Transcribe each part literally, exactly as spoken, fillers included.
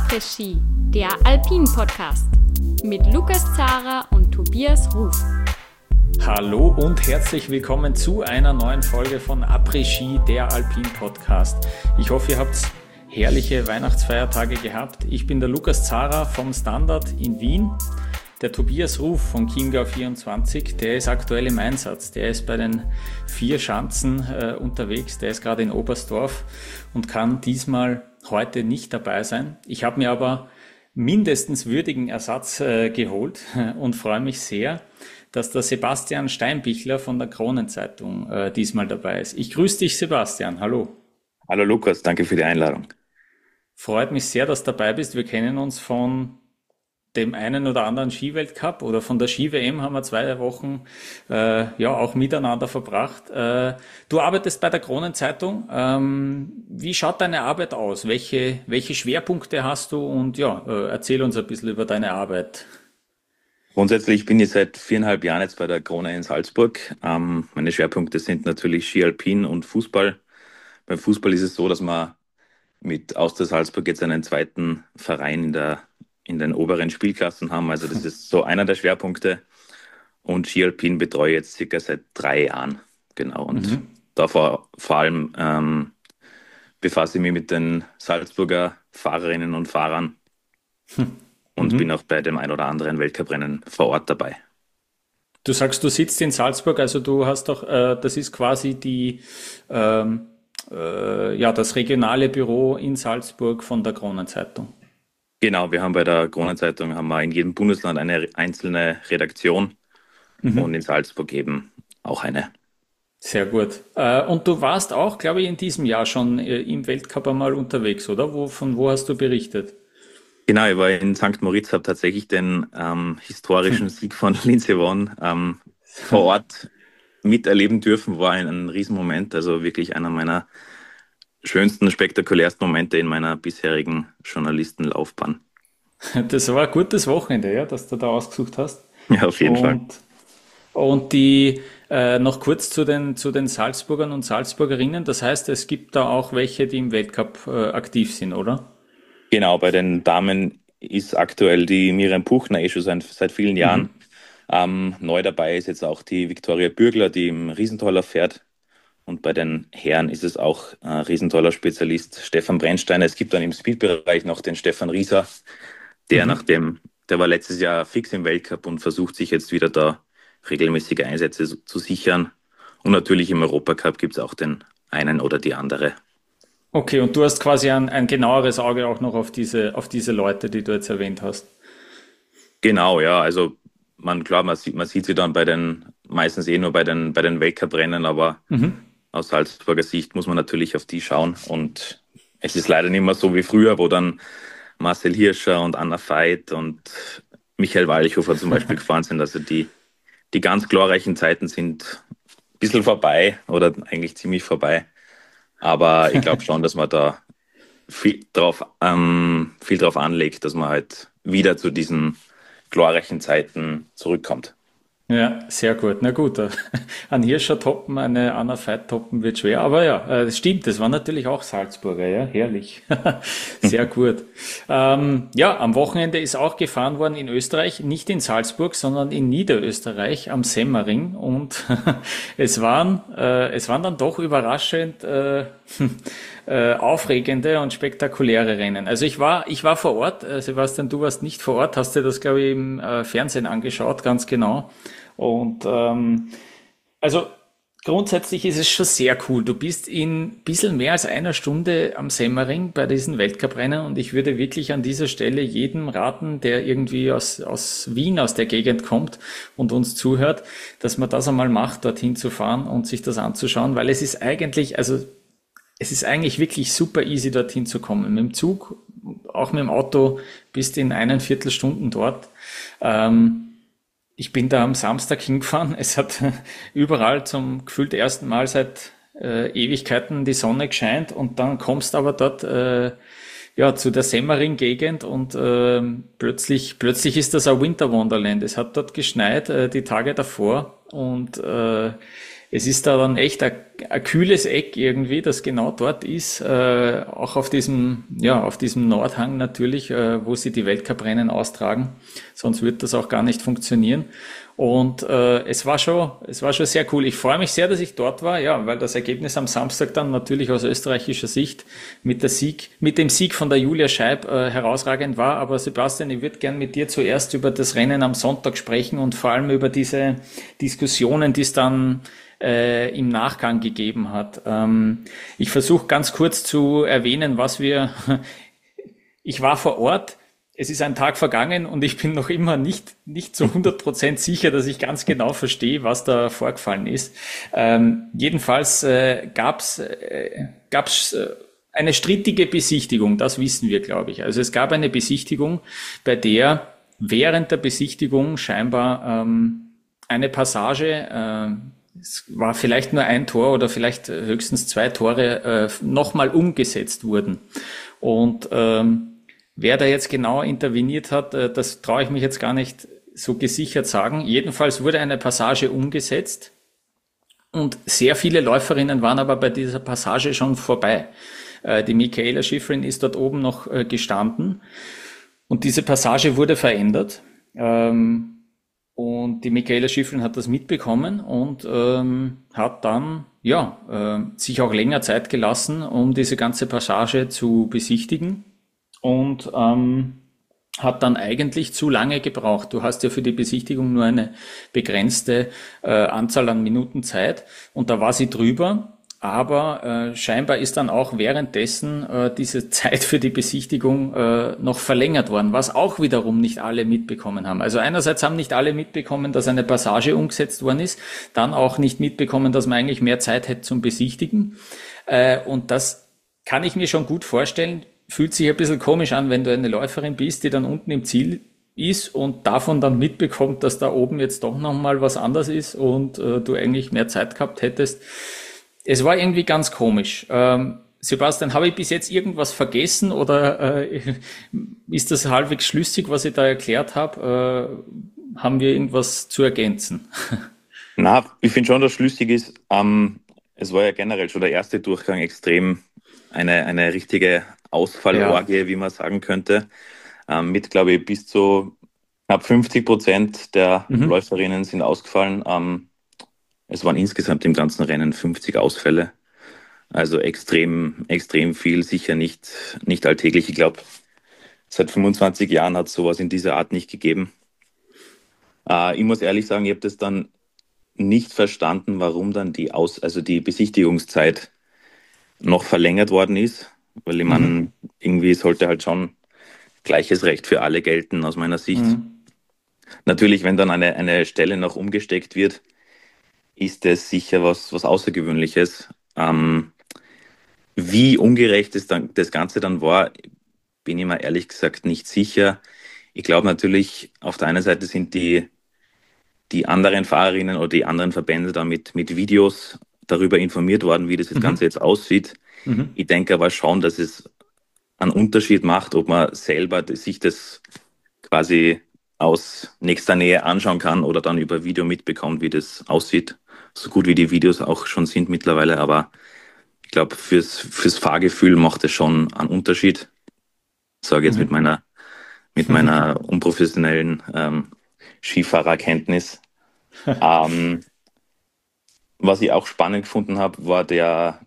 Après-Ski, der Alpin-Podcast mit Lukas Zara und Tobias Ruf. Hallo und herzlich willkommen zu einer neuen Folge von Après-Ski, der Alpin-Podcast. Ich hoffe, ihr habt herrliche Weihnachtsfeiertage gehabt. Ich bin der Lukas Zara vom Standard in Wien. Der Tobias Ruf von Chiemgau vierundzwanzig, der ist aktuell im Einsatz. Der ist bei den vier Schanzen äh, unterwegs. Der ist gerade in Oberstdorf und kann diesmal heute nicht dabei sein. Ich habe mir aber mindestens würdigen Ersatz äh, geholt und freue mich sehr, dass der Sebastian Steinbichler von der Kronenzeitung äh, diesmal dabei ist. Ich grüße dich, Sebastian. Hallo. Hallo Lukas, danke für die Einladung. Freut mich sehr, dass du dabei bist. Wir kennen uns von dem einen oder anderen Skiweltcup oder von der Ski-W M haben wir zwei Wochen äh, ja auch miteinander verbracht. Äh, du arbeitest bei der Kronenzeitung. Ähm, wie schaut deine Arbeit aus? Welche, welche Schwerpunkte hast du? Und ja, äh, erzähl uns ein bisschen über deine Arbeit. Grundsätzlich bin ich seit viereinhalb Jahren jetzt bei der Krone in Salzburg. Ähm, meine Schwerpunkte sind natürlich Ski Alpin und Fußball. Beim Fußball ist es so, dass man mit Austria Salzburg jetzt einen zweiten Verein in der in den oberen Spielklassen haben. Also das ist so einer der Schwerpunkte. Und Ski Alpin betreue ich jetzt circa seit drei Jahren. Genau. Und mhm. da vor, vor allem ähm, befasse ich mich mit den Salzburger Fahrerinnen und Fahrern hm. und mhm. bin auch bei dem ein oder anderen Weltcuprennen vor Ort dabei. Du sagst, du sitzt in Salzburg, also du hast doch, äh, das ist quasi die ähm, äh, ja, das regionale Büro in Salzburg von der Kronenzeitung. Genau, wir haben bei der Kronenzeitung haben wir in jedem Bundesland eine einzelne Redaktion mhm. und in Salzburg eben auch eine. Sehr gut. Und du warst auch, glaube ich, in diesem Jahr schon im Weltcup einmal unterwegs, oder? Wo, von wo hast du berichtet? Genau, ich war in Sankt Moritz, habe tatsächlich den ähm, historischen Sieg von Lindsey Vonn ähm, vor Ort miterleben dürfen. War ein, ein Riesenmoment, also wirklich einer meiner schönsten, spektakulärsten Momente in meiner bisherigen Journalistenlaufbahn. Das war ein gutes Wochenende, ja, das du da ausgesucht hast. Ja, auf jeden und, Fall. Und die äh, noch kurz zu den zu den Salzburgern und Salzburgerinnen. Das heißt, es gibt da auch welche, die im Weltcup äh, aktiv sind, oder? Genau, bei den Damen ist aktuell die Miriam Puchner eh schon seit, seit vielen Jahren. Mhm. Ähm, neu dabei ist jetzt auch die Viktoria Bürgler, die im Riesentoller fährt. Und bei den Herren ist es auch ein riesentoller Spezialist Stefan Brennsteiner. Es gibt dann im Speedbereich noch den Stefan Rieser, der mhm. nachdem, der war letztes Jahr fix im Weltcup und versucht sich jetzt wieder da regelmäßige Einsätze zu, zu sichern. Und natürlich im Europacup gibt es auch den einen oder die andere. Okay, und du hast quasi ein, ein genaueres Auge auch noch auf diese, auf diese Leute, die du jetzt erwähnt hast. Genau, ja, also man, klar, man sieht, man sieht sie dann bei den, meistens eh nur bei den, bei den Weltcup-Rennen, aber mhm. aus Salzburger Sicht muss man natürlich auf die schauen. Und es ist leider nicht mehr so wie früher, wo dann Marcel Hirscher und Anna Veit und Michael Walchhofer zum Beispiel gefahren sind. Also die, die ganz glorreichen Zeiten sind ein bisschen vorbei oder eigentlich ziemlich vorbei. Aber ich glaube schon, dass man da viel drauf, ähm, viel drauf anlegt, dass man halt wieder zu diesen glorreichen Zeiten zurückkommt. Ja, sehr gut. Na gut, ein Hirscher toppen, eine Anna Veit toppen wird schwer. Aber ja, das stimmt, das waren natürlich auch Salzburger, ja, herrlich. Sehr gut. Ähm, ja, am Wochenende ist auch gefahren worden in Österreich, nicht in Salzburg, sondern in Niederösterreich am Semmering. Und es waren, äh, es waren dann doch überraschend äh, äh, aufregende und spektakuläre Rennen. Also ich war, ich war vor Ort, äh, Sebastian, du warst nicht vor Ort, hast dir das, glaube ich, im äh, Fernsehen angeschaut, ganz genau. Und ähm, also grundsätzlich ist es schon sehr cool. Du bist in ein bisschen mehr als einer Stunde am Semmering bei diesen Weltcuprennen und ich würde wirklich an dieser Stelle jedem raten, der irgendwie aus, aus Wien, aus der Gegend kommt und uns zuhört, dass man das einmal macht, dorthin zu fahren und sich das anzuschauen, weil es ist eigentlich, also es ist eigentlich wirklich super easy, dorthin zu kommen. Mit dem Zug, auch mit dem Auto, bist in einen Viertelstunden dort. Ähm, Ich bin da am Samstag hingefahren. Es hat überall zum gefühlt ersten Mal seit äh, Ewigkeiten die Sonne gescheint und dann kommst aber dort äh, ja zu der Semmering-Gegend und äh, plötzlich plötzlich ist das ein Winter Wonderland. Es hat dort geschneit äh, die Tage davor und äh, es ist da dann echt ein, ein kühles Eck irgendwie, das genau dort ist, äh, auch auf diesem, ja, auf diesem Nordhang natürlich, äh, wo sie die Weltcuprennen austragen. Sonst wird das auch gar nicht funktionieren. Und äh, es war schon, es war schon sehr cool. Ich freue mich sehr, dass ich dort war, ja, weil das Ergebnis am Samstag dann natürlich aus österreichischer Sicht mit der Sieg, mit dem Sieg von der Julia Scheib äh, herausragend war. Aber Sebastian, ich würde gern mit dir zuerst über das Rennen am Sonntag sprechen und vor allem über diese Diskussionen, die es dann äh, im Nachgang gegeben hat. Ähm, ich versuche ganz kurz zu erwähnen, was wir. Ich war vor Ort. Es ist ein Tag vergangen und ich bin noch immer nicht nicht zu hundert Prozent sicher, dass ich ganz genau verstehe, was da vorgefallen ist. Ähm, jedenfalls äh, gab's äh, gab's äh, eine strittige Besichtigung, das wissen wir, glaube ich. Also es gab eine Besichtigung, bei der während der Besichtigung scheinbar ähm, eine Passage, äh, es war vielleicht nur ein Tor oder vielleicht höchstens zwei Tore, äh, nochmal umgesetzt wurden. Und ähm, wer da jetzt genau interveniert hat, das traue ich mich jetzt gar nicht so gesichert sagen. Jedenfalls wurde eine Passage umgesetzt und sehr viele Läuferinnen waren aber bei dieser Passage schon vorbei. Die Mikaela Shiffrin ist dort oben noch gestanden und diese Passage wurde verändert. Und die Mikaela Shiffrin hat das mitbekommen und hat dann ja sich auch länger Zeit gelassen, um diese ganze Passage zu besichtigen. Und ähm, hat dann eigentlich zu lange gebraucht. Du hast ja für die Besichtigung nur eine begrenzte äh, Anzahl an Minuten Zeit und da war sie drüber, aber äh, scheinbar ist dann auch währenddessen äh, diese Zeit für die Besichtigung äh, noch verlängert worden, was auch wiederum nicht alle mitbekommen haben. Also einerseits haben nicht alle mitbekommen, dass eine Passage umgesetzt worden ist, dann auch nicht mitbekommen, dass man eigentlich mehr Zeit hätte zum Besichtigen. Äh, und das kann ich mir schon gut vorstellen. Fühlt sich ein bisschen komisch an, wenn du eine Läuferin bist, die dann unten im Ziel ist und davon dann mitbekommt, dass da oben jetzt doch nochmal was anderes ist und äh, du eigentlich mehr Zeit gehabt hättest. Es war irgendwie ganz komisch. Ähm, Sebastian, habe ich bis jetzt irgendwas vergessen oder äh, ist das halbwegs schlüssig, was ich da erklärt habe? Äh, haben wir irgendwas zu ergänzen? Na, ich finde schon, dass schlüssig ist. Ähm, es war ja generell schon der erste Durchgang extrem eine, eine richtige Ausfallorgie, ja, wie man sagen könnte, ähm, mit, glaube ich, bis zu knapp fünfzig Prozent der mhm. Läuferinnen sind ausgefallen. Ähm, es waren insgesamt im ganzen Rennen fünfzig Ausfälle, also extrem, extrem viel, sicher nicht, nicht alltäglich. Ich glaube, seit fünfundzwanzig Jahren hat es sowas in dieser Art nicht gegeben. Äh, ich muss ehrlich sagen, ich habe das dann nicht verstanden, warum dann die, Aus-, also die Besichtigungszeit noch verlängert worden ist. Weil ich meine, mhm. irgendwie sollte halt schon gleiches Recht für alle gelten, aus meiner Sicht. Mhm. Natürlich, wenn dann eine, eine Stelle noch umgesteckt wird, ist das sicher was, was Außergewöhnliches. Ähm, wie ungerecht das, dann, das Ganze dann war, bin ich mir ehrlich gesagt nicht sicher. Ich glaube natürlich, auf der einen Seite sind die, die anderen Fahrerinnen oder die anderen Verbände da mit, mit Videos darüber informiert worden, wie das, das Ganze mhm. jetzt aussieht. Mhm. Ich denke aber schon, dass es einen Unterschied macht, ob man selber sich das quasi aus nächster Nähe anschauen kann oder dann über Video mitbekommt, wie das aussieht. So gut wie die Videos auch schon sind mittlerweile, aber ich glaube, fürs, fürs Fahrgefühl macht es schon einen Unterschied. Ich sage jetzt mhm. mit meiner, mit meiner unprofessionellen ähm, Skifahrerkenntnis. ähm, was ich auch spannend gefunden habe, war der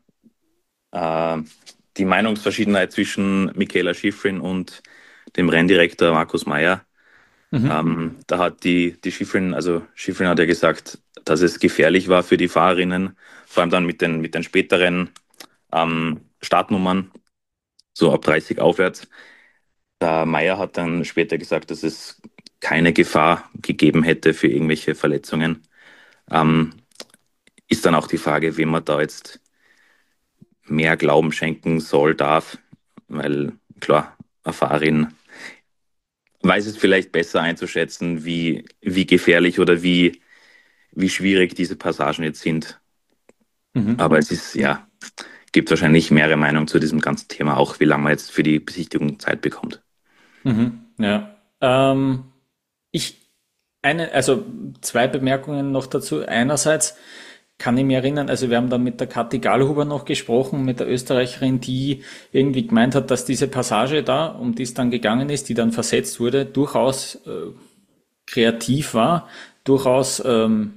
die Meinungsverschiedenheit zwischen Mikaela Shiffrin und dem Renndirektor Markus Meier. Mhm. Ähm, da hat die, die Shiffrin, also Shiffrin hat ja gesagt, dass es gefährlich war für die Fahrerinnen, vor allem dann mit den, mit den späteren ähm, Startnummern, so ab dreißig aufwärts. Der Meier hat dann später gesagt, dass es keine Gefahr gegeben hätte für irgendwelche Verletzungen. Ähm, ist dann auch die Frage, wem man da jetzt mehr Glauben schenken soll, darf, weil klar, eine Fahrerin weiß es vielleicht besser einzuschätzen, wie, wie gefährlich oder wie, wie schwierig diese Passagen jetzt sind. Mhm. Aber es ist, ja, gibt wahrscheinlich mehrere Meinungen zu diesem ganzen Thema, auch wie lange man jetzt für die Besichtigung Zeit bekommt. Mhm. Ja, ähm, ich, eine, also zwei Bemerkungen noch dazu. Einerseits kann ich mich erinnern, also wir haben dann mit der Kathi Gallhuber noch gesprochen, mit der Österreicherin, die irgendwie gemeint hat, dass diese Passage da, um die es dann gegangen ist, die dann versetzt wurde, durchaus äh, kreativ war, durchaus ähm,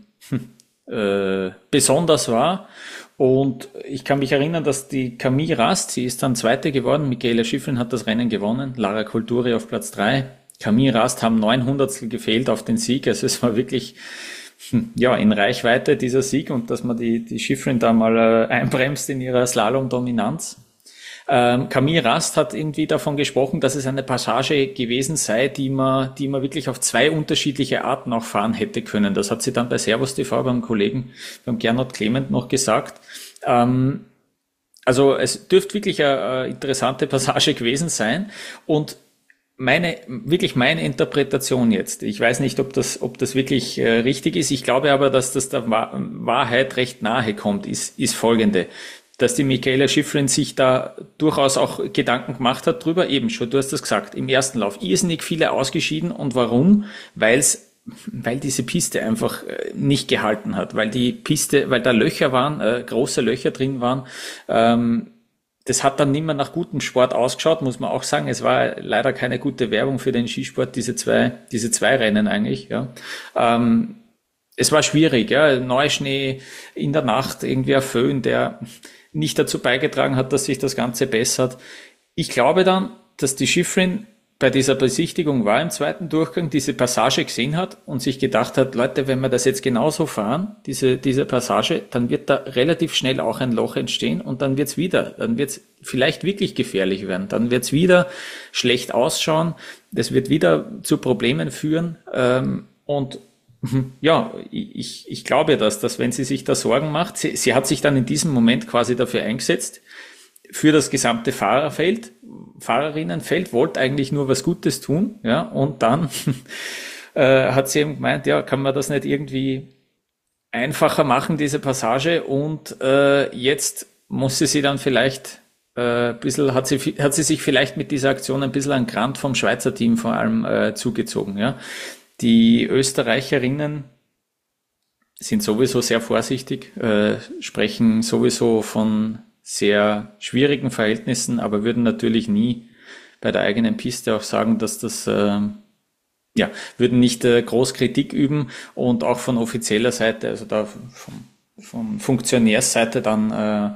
äh, besonders war. Und ich kann mich erinnern, dass die Camille Rast, sie ist dann Zweite geworden, Michaela Schifrin hat das Rennen gewonnen, Lara Kulturi auf Platz drei. Camille Rast haben neun Hundertstel gefehlt auf den Sieg, also es war wirklich ja in Reichweite dieser Sieg und dass man die, die Schifrin da mal äh, einbremst in ihrer Slalom-Dominanz. Ähm, Camille Rast hat irgendwie davon gesprochen, dass es eine Passage gewesen sei, die man, die man wirklich auf zwei unterschiedliche Arten auch fahren hätte können. Das hat sie dann bei Servus T V beim Kollegen, beim Gernot Clement noch gesagt. Ähm, also es dürfte wirklich eine, eine interessante Passage gewesen sein und meine, wirklich meine Interpretation jetzt. Ich weiß nicht, ob das, ob das wirklich äh, richtig ist. Ich glaube aber, dass das der Wahrheit recht nahe kommt, ist, ist folgende. Dass die Michaela Schifrin sich da durchaus auch Gedanken gemacht hat drüber. Eben schon, du hast das gesagt, im ersten Lauf irrsinnig viele ausgeschieden. Und warum? Weil's, weil diese Piste einfach nicht gehalten hat. Weil die Piste, weil da Löcher waren, äh, große Löcher drin waren. Ähm, das hat dann nicht mehr nach gutem Sport ausgeschaut, muss man auch sagen. Es war leider keine gute Werbung für den Skisport, diese zwei, diese zwei Rennen eigentlich, ja. Ähm, es war schwierig, ja. Neuschnee in der Nacht, irgendwie ein Föhn, der nicht dazu beigetragen hat, dass sich das Ganze bessert. Ich glaube dann, dass die Schifrin bei dieser Besichtigung war im zweiten Durchgang, diese Passage gesehen hat und sich gedacht hat, Leute, wenn wir das jetzt genauso fahren, diese, diese Passage, dann wird da relativ schnell auch ein Loch entstehen und dann wird's wieder, dann wird's vielleicht wirklich gefährlich werden, dann wird's wieder schlecht ausschauen, das wird wieder zu Problemen führen, ähm, und ja, ich, ich glaube das, dass wenn sie sich da Sorgen macht, sie, sie hat sich dann in diesem Moment quasi dafür eingesetzt, für das gesamte Fahrerfeld, Fahrerinnenfeld, wollte eigentlich nur was Gutes tun, ja, und dann äh, hat sie eben gemeint, ja, kann man das nicht irgendwie einfacher machen, diese Passage, und äh, jetzt muss sie sie dann vielleicht äh, ein bisschen, hat sie, hat sie sich vielleicht mit dieser Aktion ein bisschen an Grant vom Schweizer Team vor allem äh, zugezogen, ja. Die Österreicherinnen sind sowieso sehr vorsichtig, äh, sprechen sowieso von sehr schwierigen Verhältnissen, aber würden natürlich nie bei der eigenen Piste auch sagen, dass das, äh, ja, würden nicht äh, groß Kritik üben und auch von offizieller Seite, also da von, von Funktionärsseite dann, äh,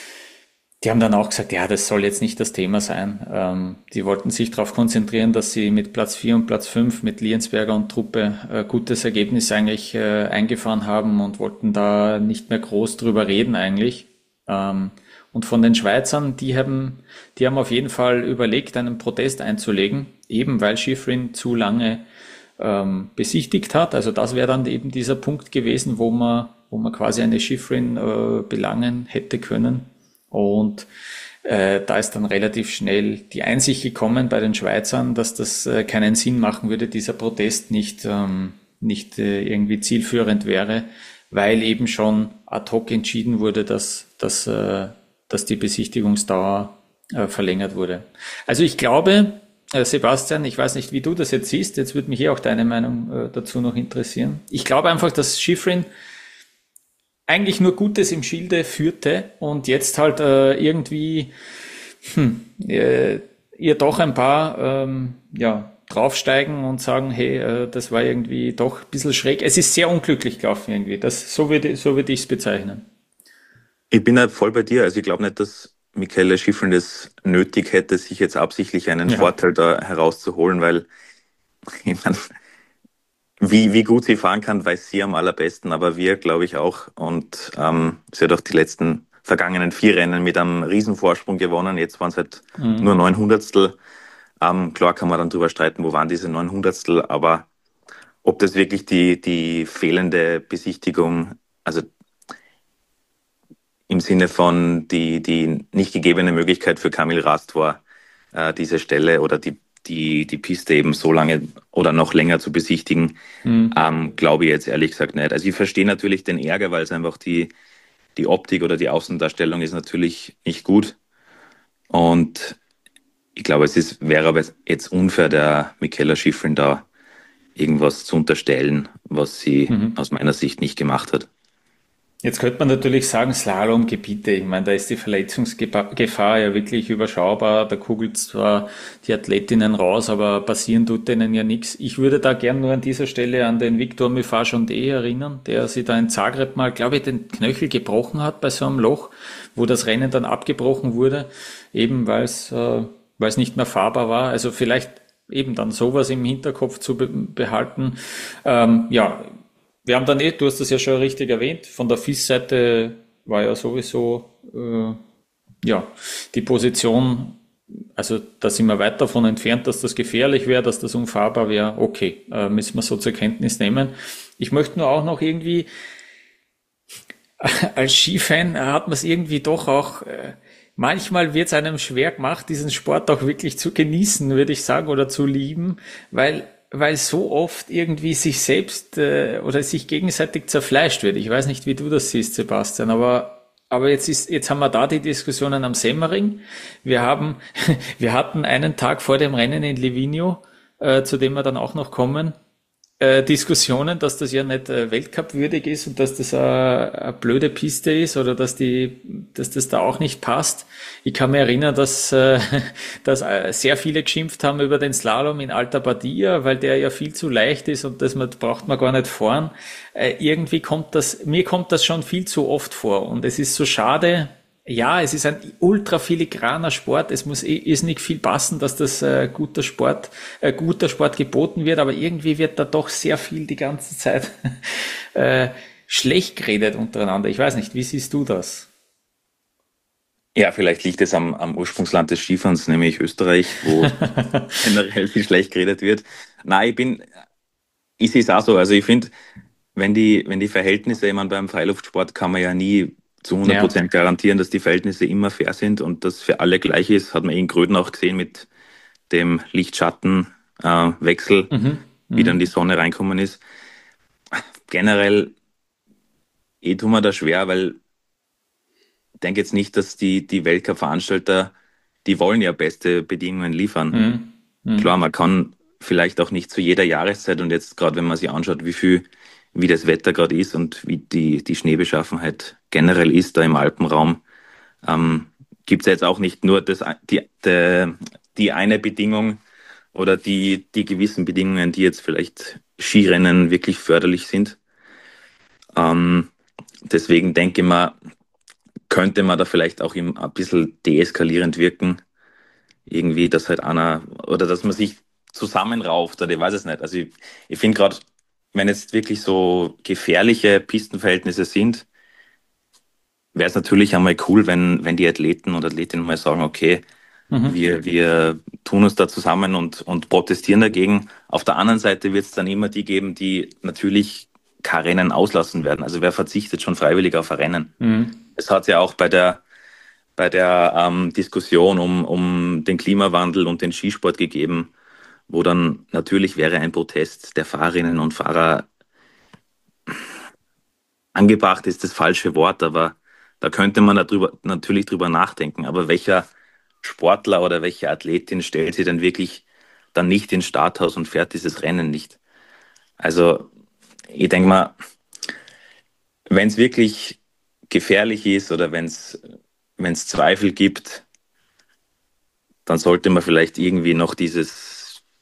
die haben dann auch gesagt, ja, das soll jetzt nicht das Thema sein. Ähm, die wollten sich darauf konzentrieren, dass sie mit Platz vier und Platz fünf mit Liensberger und Truppe äh, gutes Ergebnis eigentlich äh, eingefahren haben und wollten da nicht mehr groß drüber reden eigentlich. Ähm, und von den Schweizern, die haben, die haben auf jeden Fall überlegt, einen Protest einzulegen, eben weil Schifrin zu lange ähm, besichtigt hat. Also das wäre dann eben dieser Punkt gewesen, wo man, wo man quasi eine Schifrin äh, belangen hätte können. Und äh, da ist dann relativ schnell die Einsicht gekommen bei den Schweizern, dass das äh, keinen Sinn machen würde, dieser Protest nicht, ähm, nicht äh, irgendwie zielführend wäre, weil eben schon ad hoc entschieden wurde, dass, dass, äh, dass die Besichtigungsdauer äh, verlängert wurde. Also ich glaube, äh, Sebastian, ich weiß nicht, wie du das jetzt siehst, jetzt würde mich hier auch deine Meinung äh, dazu noch interessieren. Ich glaube einfach, dass Schifrin eigentlich nur Gutes im Schilde führte und jetzt halt äh, irgendwie hm, äh, ihr doch ein paar ähm, ja, draufsteigen und sagen, hey, äh, das war irgendwie doch ein bisschen schräg. Es ist sehr unglücklich gelaufen irgendwie. Das, so würde so würde ich es bezeichnen. Ich bin halt voll bei dir. Also ich glaube nicht, dass Michaela Schifrin das nötig hätte, sich jetzt absichtlich einen ja. Vorteil da herauszuholen, weil ich meine, Wie, wie gut sie fahren kann, weiß sie am allerbesten, aber wir, glaube ich, auch. Und ähm, sie hat auch die letzten vergangenen vier Rennen mit einem Riesenvorsprung gewonnen. Jetzt waren es halt mhm. nur neun Hundertstel. Ähm, klar kann man dann drüber streiten, wo waren diese neun Hundertstel, aber ob das wirklich die, die fehlende Besichtigung, also im Sinne von die, die nicht gegebene Möglichkeit für Camille Rast war, äh, diese Stelle oder die die die Piste eben so lange oder noch länger zu besichtigen, mhm. ähm, glaube ich jetzt ehrlich gesagt nicht. Also ich verstehe natürlich den Ärger, weil es einfach die, die Optik oder die Außendarstellung ist natürlich nicht gut. Und ich glaube, es ist, wäre aber jetzt unfair, der Michaela Schifrin da irgendwas zu unterstellen, was sie mhm. aus meiner Sicht nicht gemacht hat. Jetzt könnte man natürlich sagen, Slalomgebiete, ich meine, da ist die Verletzungsgefahr ja wirklich überschaubar, da kugelt zwar die Athletinnen raus, aber passieren tut denen ja nichts. Ich würde da gern nur an dieser Stelle an den Victor Mifar-Jondé erinnern, der sich da in Zagreb mal, glaube ich, den Knöchel gebrochen hat bei so einem Loch, wo das Rennen dann abgebrochen wurde, eben weil es äh, weil es nicht mehr fahrbar war. Also vielleicht eben dann sowas im Hinterkopf zu be- behalten. Ähm, ja, wir haben dann eh, du hast das ja schon richtig erwähnt, von der F I S-Seite war ja sowieso äh, ja die Position, also da sind wir weit davon entfernt, dass das gefährlich wäre, dass das unfahrbar wäre. Okay, äh, müssen wir so zur Kenntnis nehmen. Ich möchte nur auch noch irgendwie, als Skifan hat man es irgendwie doch auch, äh, manchmal wird es einem schwer gemacht, diesen Sport auch wirklich zu genießen, würde ich sagen, oder zu lieben, weil weil so oft irgendwie sich selbst äh, oder sich gegenseitig zerfleischt wird. Ich weiß nicht, wie du das siehst, Sebastian, aber aber jetzt ist jetzt haben wir da die Diskussionen am Semmering. Wir haben wir hatten einen Tag vor dem Rennen in Livigno, äh, zu dem wir dann auch noch kommen, äh, Diskussionen, dass das ja nicht äh, Weltcup-würdig ist und dass das äh, eine blöde Piste ist oder dass die, dass das da auch nicht passt. Ich kann mich erinnern, dass, äh, dass äh, sehr viele geschimpft haben über den Slalom in Alta Badia, weil der ja viel zu leicht ist und das man, braucht man gar nicht fahren. Äh, irgendwie kommt das, mir kommt das schon viel zu oft vor und es ist so schade. Ja, es ist ein ultra filigraner Sport. Es muss ist nicht viel passen, dass das äh, guter Sport, äh, guter Sport geboten wird, aber irgendwie wird da doch sehr viel die ganze Zeit äh, schlecht geredet untereinander. Ich weiß nicht, wie siehst du das? Ja, vielleicht liegt es am, am Ursprungsland des Skifahrens, nämlich Österreich, wo generell viel schlecht geredet wird. Nein, ich bin, ich sehe es auch so. Also ich finde, wenn die, wenn die Verhältnisse, ich meine, beim Freiluftsport kann man ja nie zu hundert Prozent ja. garantieren, dass die Verhältnisse immer fair sind und das für alle gleich ist. Hat man in Gröden auch gesehen mit dem Licht-Schatten-Wechsel, mhm. wie dann die Sonne reinkommen ist. Generell, eh tun wir da schwer, weil ich denke jetzt nicht, dass die, die Weltcup-Veranstalter, die wollen ja beste Bedingungen liefern. Mhm. Mhm. Klar, man kann vielleicht auch nicht zu jeder Jahreszeit und jetzt gerade, wenn man sich anschaut, wie viel wie das Wetter gerade ist und wie die, die Schneebeschaffenheit generell ist da im Alpenraum, ähm, gibt es jetzt auch nicht nur das, die, die, die eine Bedingung oder die, die gewissen Bedingungen, die jetzt vielleicht Skirennen wirklich förderlich sind. Ähm, deswegen denke ich mal, könnte man da vielleicht auch ein bisschen deeskalierend wirken. Irgendwie, dass halt einer, oder dass man sich zusammenrauft oder ich weiß es nicht. Also ich, ich finde gerade, wenn jetzt wirklich so gefährliche Pistenverhältnisse sind, wäre es natürlich einmal cool, wenn, wenn die Athleten und Athletinnen mal sagen, okay, mhm. wir, wir tun uns da zusammen und, und protestieren dagegen. Auf der anderen Seite wird es dann immer die geben, die natürlich kein Rennen auslassen werden. Also wer verzichtet schon freiwillig auf ein Rennen? Mhm. Es hat ja auch bei der, bei der ähm, Diskussion um, um den Klimawandel und den Skisport gegeben, wo dann natürlich wäre ein Protest der Fahrerinnen und Fahrer angebracht, ist das falsche Wort, aber da könnte man darüber, natürlich drüber nachdenken. Aber welcher Sportler oder welche Athletin stellt sich denn wirklich dann nicht ins Starthaus und fährt dieses Rennen nicht? Also ich denke mal, wenn es wirklich gefährlich ist oder wenn es wenn es Zweifel gibt, dann sollte man vielleicht irgendwie noch dieses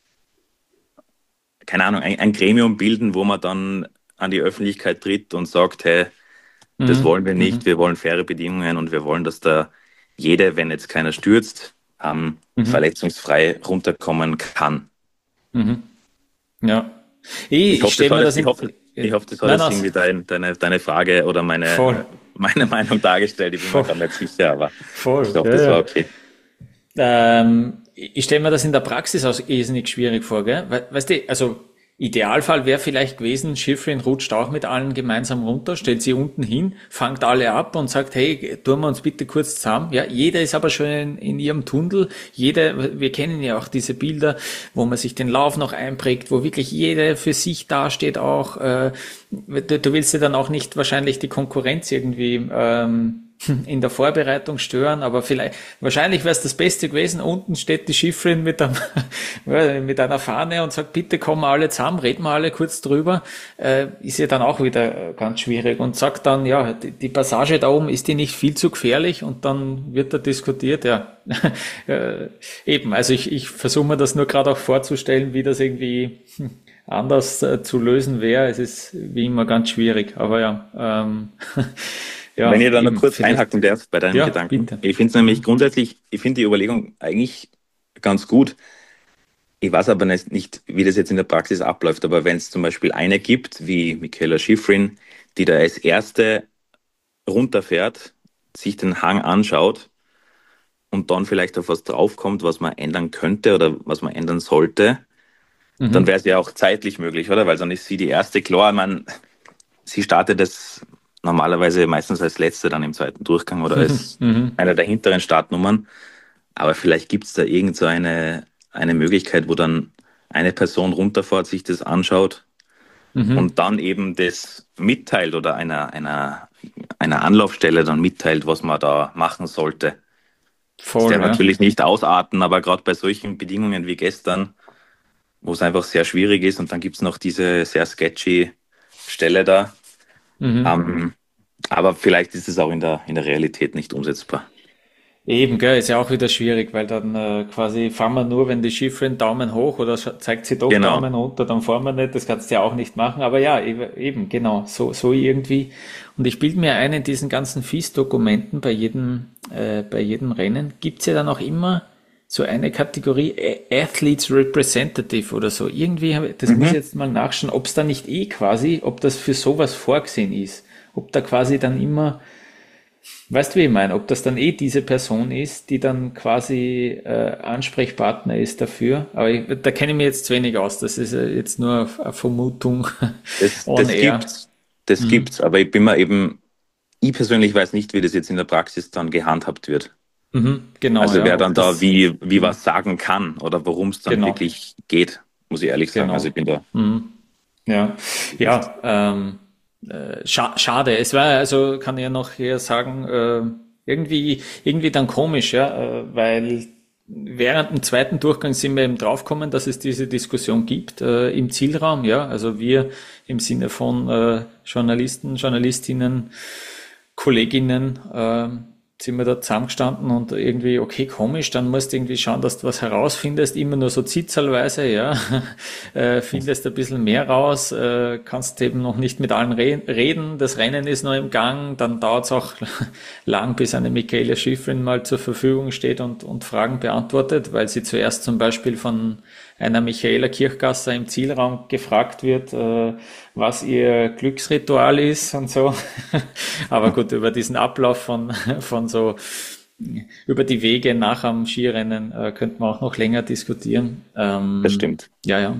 keine Ahnung, ein, ein Gremium bilden, wo man dann an die Öffentlichkeit tritt und sagt, hey, mhm. das wollen wir nicht, mhm. wir wollen faire Bedingungen und wir wollen, dass da jede, wenn jetzt keiner stürzt, ähm, mhm. verletzungsfrei runterkommen kann. Mhm. Ja. Ich, ich, hoffe, das, das ich, hoffe, ich hoffe, das hat jetzt irgendwie dein, deine, deine Frage oder meine, meine Meinung dargestellt. Ich bin Voll. mir gar nicht sicher, aber Voll. ich hoffe, ja, das ja. war okay. Ähm, ich stelle mir das in der Praxis auch irrsinnig schwierig vor, gell? We- Weißt du, also Idealfall wäre vielleicht gewesen, Schifrin rutscht auch mit allen gemeinsam runter, stellt sie unten hin, fangt alle ab und sagt, hey, tun wir uns bitte kurz zusammen. Ja, jeder ist aber schon in, in ihrem Tunnel. Jeder, wir kennen ja auch diese Bilder, wo man sich den Lauf noch einprägt, wo wirklich jeder für sich dasteht auch. Äh, du, du willst ja dann auch nicht wahrscheinlich die Konkurrenz irgendwie ähm, in der Vorbereitung stören, aber vielleicht, wahrscheinlich wäre es das Beste gewesen, unten steht die Schifferin mit, einem, mit einer Fahne und sagt, bitte kommen alle zusammen, reden wir alle kurz drüber, äh, ist ja dann auch wieder ganz schwierig und sagt dann, ja, die, die Passage da oben, ist die nicht viel zu gefährlich und dann wird da diskutiert, ja, äh, eben, also ich, ich versuche mir das nur gerade auch vorzustellen, wie das irgendwie anders äh, zu lösen wäre, es ist wie immer ganz schwierig, aber ja, ähm, ja, wenn ihr da noch eben, kurz einhaken darf bei deinen ja, Gedanken. bitte. Ich finde es nämlich grundsätzlich, ich finde die Überlegung eigentlich ganz gut. Ich weiß aber nicht, nicht, wie das jetzt in der Praxis abläuft, aber wenn es zum Beispiel eine gibt, wie Mikaela Shiffrin, die da als erste runterfährt, sich den Hang anschaut und dann vielleicht auf was draufkommt, was man ändern könnte oder was man ändern sollte, mhm. dann wäre es ja auch zeitlich möglich, oder? Weil dann ist sie die erste, klar, man, sie startet das normalerweise meistens als Letzte dann im zweiten Durchgang oder als mhm. einer der hinteren Startnummern. Aber vielleicht gibt es da irgend so eine, eine Möglichkeit, wo dann eine Person runterfährt, sich das anschaut mhm. und dann eben das mitteilt oder einer, einer, einer Anlaufstelle dann mitteilt, was man da machen sollte. Voll, das darf ja. natürlich nicht ausarten, aber gerade bei solchen Bedingungen wie gestern, wo es einfach sehr schwierig ist und dann gibt es noch diese sehr sketchy Stelle da, Mhm. Ähm, aber vielleicht ist es auch in der, in der Realität nicht umsetzbar. Eben, gell, ist ja auch wieder schwierig, weil dann äh, quasi fahren wir nur, wenn die Schifferin Daumen hoch oder zeigt sie doch genau. Daumen runter, dann fahren wir nicht, das kannst du ja auch nicht machen, aber ja, eben, genau, so, so irgendwie. Und ich bilde mir ein, in diesen ganzen F I S-Dokumenten bei jedem, äh, bei jedem Rennen gibt's ja dann auch immer so eine Kategorie Athletes Representative oder so. Irgendwie, das mhm. muss ich jetzt mal nachschauen, ob es da nicht eh quasi, ob das für sowas vorgesehen ist. Ob da quasi dann immer, weißt du, wie ich meine, ob das dann eh diese Person ist, die dann quasi äh, Ansprechpartner ist dafür. Aber ich, da kenne ich mich jetzt zu wenig aus. Das ist äh, jetzt nur eine Vermutung. Das, das gibt's, das mhm. gibt's. Aber ich bin mir eben, ich persönlich weiß nicht, wie das jetzt in der Praxis dann gehandhabt wird. Mhm, genau, also wer ja, dann da wie, wie was sagen kann oder worum es dann genau. wirklich geht, muss ich ehrlich sagen. Genau. Also ich bin da. Mhm. Ja, ja, ähm, äh, scha schade. Es war also, kann ich ja noch hier sagen, äh, irgendwie, irgendwie dann komisch, ja, äh, weil während dem zweiten Durchgang sind wir eben draufgekommen, dass es diese Diskussion gibt äh, im Zielraum, ja, also wir im Sinne von äh, Journalisten, Journalistinnen, Kolleginnen, äh, sind wir da zusammengestanden und irgendwie, okay, komisch, dann musst du irgendwie schauen, dass du was herausfindest, immer nur so zitzelweise, ja, äh, findest ein bisschen mehr raus, äh, kannst eben noch nicht mit allen re reden, das Rennen ist noch im Gang, dann dauert es auch lang, bis eine Mikaela Shiffrin mal zur Verfügung steht und, und Fragen beantwortet, weil sie zuerst zum Beispiel von einer Michaela Kirchgasser im Zielraum gefragt wird, äh, was ihr Glücksritual ist und so. Aber gut, über diesen Ablauf von, von so, über die Wege nach am Skirennen äh, könnte man auch noch länger diskutieren. Ähm, das stimmt. Ja, ja.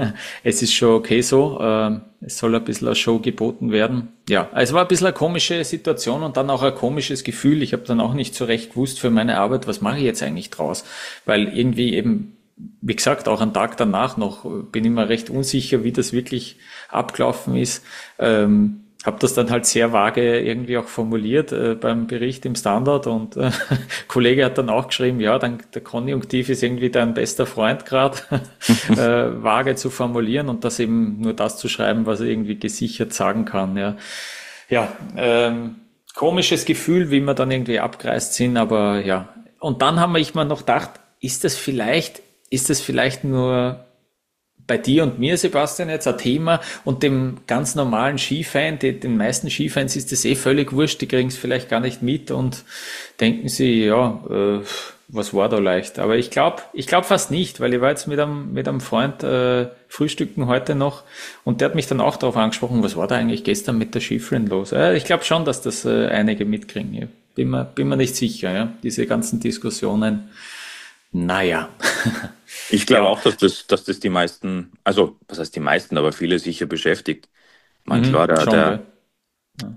Es ist schon okay so. Ähm, es soll ein bisschen eine Show geboten werden. Ja, es war ein bisschen eine komische Situation und dann auch ein komisches Gefühl. Ich habe dann auch nicht so recht gewusst für meine Arbeit, was mache ich jetzt eigentlich draus? Weil irgendwie eben, wie gesagt, auch einen Tag danach noch bin ich mir recht unsicher, wie das wirklich abgelaufen ist. Ähm, habe das dann halt sehr vage irgendwie auch formuliert äh, beim Bericht im Standard und äh, Kollege hat dann auch geschrieben, ja, dann der Konjunktiv ist irgendwie dein bester Freund gerade, äh, vage zu formulieren und das eben nur das zu schreiben, was er irgendwie gesichert sagen kann. Ja, ja ähm, komisches Gefühl, wie wir dann irgendwie abgereist sind, aber ja. Und dann haben wir ich mal noch gedacht, ist das vielleicht Ist das vielleicht nur bei dir und mir, Sebastian, jetzt ein Thema und dem ganz normalen Skifan, die, den meisten Skifans ist das eh völlig wurscht, die kriegen es vielleicht gar nicht mit und denken sie, ja, äh, was war da leicht? Aber ich glaube, ich glaube fast nicht, weil ich war jetzt mit einem, mit einem Freund äh, frühstücken heute noch und der hat mich dann auch darauf angesprochen, was war da eigentlich gestern mit der Skifrerin los? Äh, ich glaube schon, dass das äh, einige mitkriegen. Ich bin mir, bin mir nicht sicher, ja, diese ganzen Diskussionen. Naja. Ich glaube ja. auch, dass das, dass das die meisten, also was heißt die meisten, aber viele sicher beschäftigt. Man, mhm, klar, der, der, ja.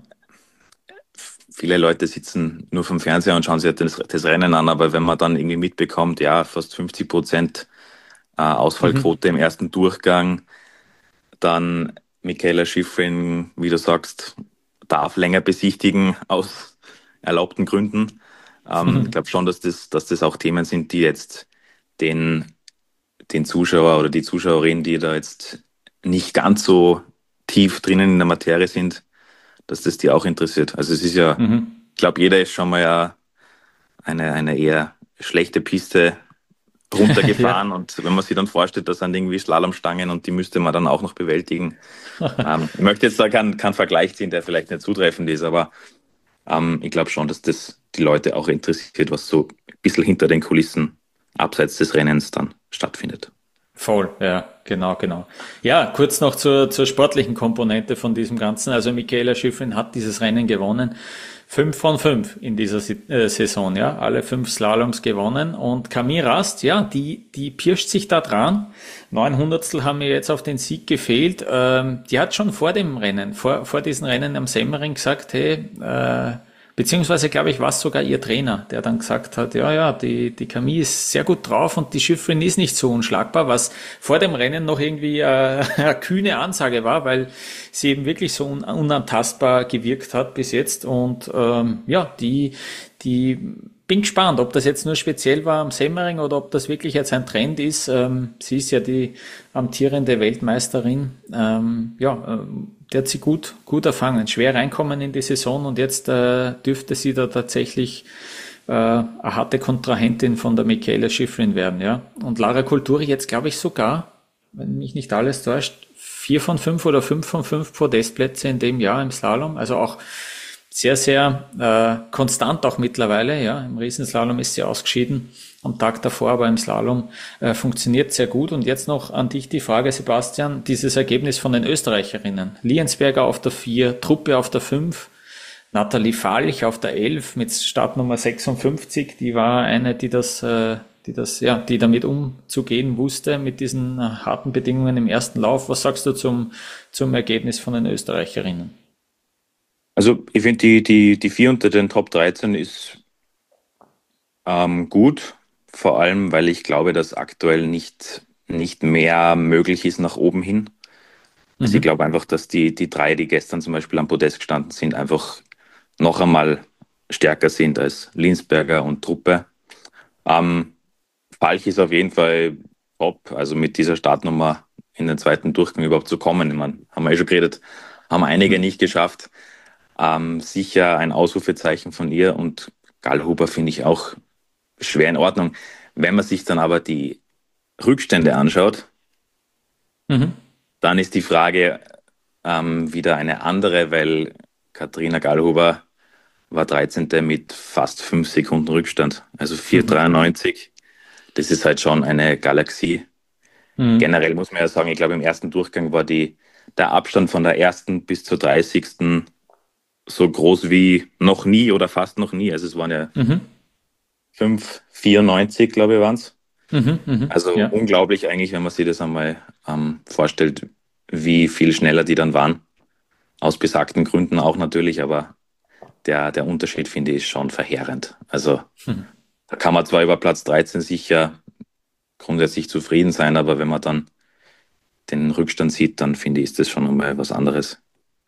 viele Leute sitzen nur vom Fernseher und schauen sich das, das Rennen an, aber wenn man dann irgendwie mitbekommt, ja, fast fünfzig Prozent äh, Ausfallquote mhm. im ersten Durchgang, dann Mikaela Shiffrin, wie du sagst, darf länger besichtigen aus erlaubten Gründen. Ähm, Mhm. ich glaube schon, dass das, dass das auch Themen sind, die jetzt den, den Zuschauer oder die Zuschauerin, die da jetzt nicht ganz so tief drinnen in der Materie sind, dass das die auch interessiert. Also es ist ja, Mhm. ich glaube, jeder ist schon mal ja eine, eine eher schlechte Piste runtergefahren Ja. und wenn man sich dann vorstellt, da sind irgendwie Slalomstangen und die müsste man dann auch noch bewältigen. Ähm, ich möchte jetzt da keinen keinen Vergleich ziehen, der vielleicht nicht zutreffend ist, aber ähm, ich glaube schon, dass das die Leute auch interessiert, was so ein bisschen hinter den Kulissen abseits des Rennens dann stattfindet. Voll, ja, genau, genau. Ja, kurz noch zur, zur sportlichen Komponente von diesem Ganzen. Also Michaela Schifrin hat dieses Rennen gewonnen. Fünf von fünf in dieser Si- äh, Saison, ja. Alle fünf Slaloms gewonnen. Und Camille Rast, ja, die, die pirscht sich da dran. Neun Hundertstel haben mir jetzt auf den Sieg gefehlt. Ähm, die hat schon vor dem Rennen, vor, vor diesem Rennen am Semmering gesagt, hey, äh, beziehungsweise, glaube ich, war es sogar ihr Trainer, der dann gesagt hat, ja, ja, die, die Camille ist sehr gut drauf und die Schifrin ist nicht so unschlagbar, was vor dem Rennen noch irgendwie äh, eine kühne Ansage war, weil sie eben wirklich so un unantastbar gewirkt hat bis jetzt. Und ähm, ja, die, die bin gespannt, ob das jetzt nur speziell war am Semmering oder ob das wirklich jetzt ein Trend ist. Ähm, sie ist ja die amtierende Weltmeisterin. Ähm, ja, ähm, der hat sie gut, gut erfangen, schwer reinkommen in die Saison und jetzt äh, dürfte sie da tatsächlich äh, eine harte Kontrahentin von der Michaela Schifrin werden, ja. Und Lara Kulturi jetzt, glaube ich, sogar, wenn mich nicht alles täuscht, vier von fünf oder fünf von fünf Podestplätze in dem Jahr im Slalom, also auch sehr, sehr äh, konstant auch mittlerweile, ja. Im Riesenslalom ist sie ausgeschieden am Tag davor, aber im Slalom äh, funktioniert sehr gut. Und jetzt noch an dich die Frage, Sebastian, dieses Ergebnis von den Österreicherinnen. Liensberger auf der vier, Truppe auf der fünf, Nathalie Falch auf der elf mit Startnummer sechsundfünfzig, die war eine, die das, äh, die das, ja, die damit umzugehen wusste, mit diesen äh, harten Bedingungen im ersten Lauf. Was sagst du zum, zum Ergebnis von den Österreicherinnen? Also ich finde, die, die, die vier unter den Top dreizehn ist ähm, gut, vor allem, weil ich glaube, dass aktuell nicht, nicht mehr möglich ist nach oben hin. Also ich Mhm. glaube einfach, dass die, die drei, die gestern zum Beispiel am Podest gestanden sind, einfach noch einmal stärker sind als Linsberger und Truppe. Ähm, Falch ist auf jeden Fall top, also mit dieser Startnummer in den zweiten Durchgang überhaupt zu kommen. Ich meine, haben wir eh schon geredet, haben einige Mhm. nicht geschafft. Ähm, sicher ein Ausrufezeichen von ihr und Gallhuber finde ich auch schwer in Ordnung. Wenn man sich dann aber die Rückstände anschaut, Mhm. dann ist die Frage ähm, wieder eine andere, weil Katharina Gallhuber war dreizehnte mit fast fünf Sekunden Rückstand, also vier Komma dreiundneunzig. Das ist halt schon eine Galaxie. Mhm. Generell muss man ja sagen, ich glaube, im ersten Durchgang war die, der Abstand von der ersten bis zur dreißigsten so groß wie noch nie oder fast noch nie. Also es waren ja Mhm. fünf Komma vierundneunzig, glaube ich, waren es. Mhm. Mhm. Also Ja. unglaublich eigentlich, wenn man sich das einmal ähm, vorstellt, wie viel schneller die dann waren. Aus besagten Gründen auch natürlich, aber der, der Unterschied, finde ich, ist schon verheerend. Also Mhm. da kann man zwar über Platz dreizehn sicher grundsätzlich zufrieden sein, aber wenn man dann den Rückstand sieht, dann finde ich, ist das schon einmal was anderes.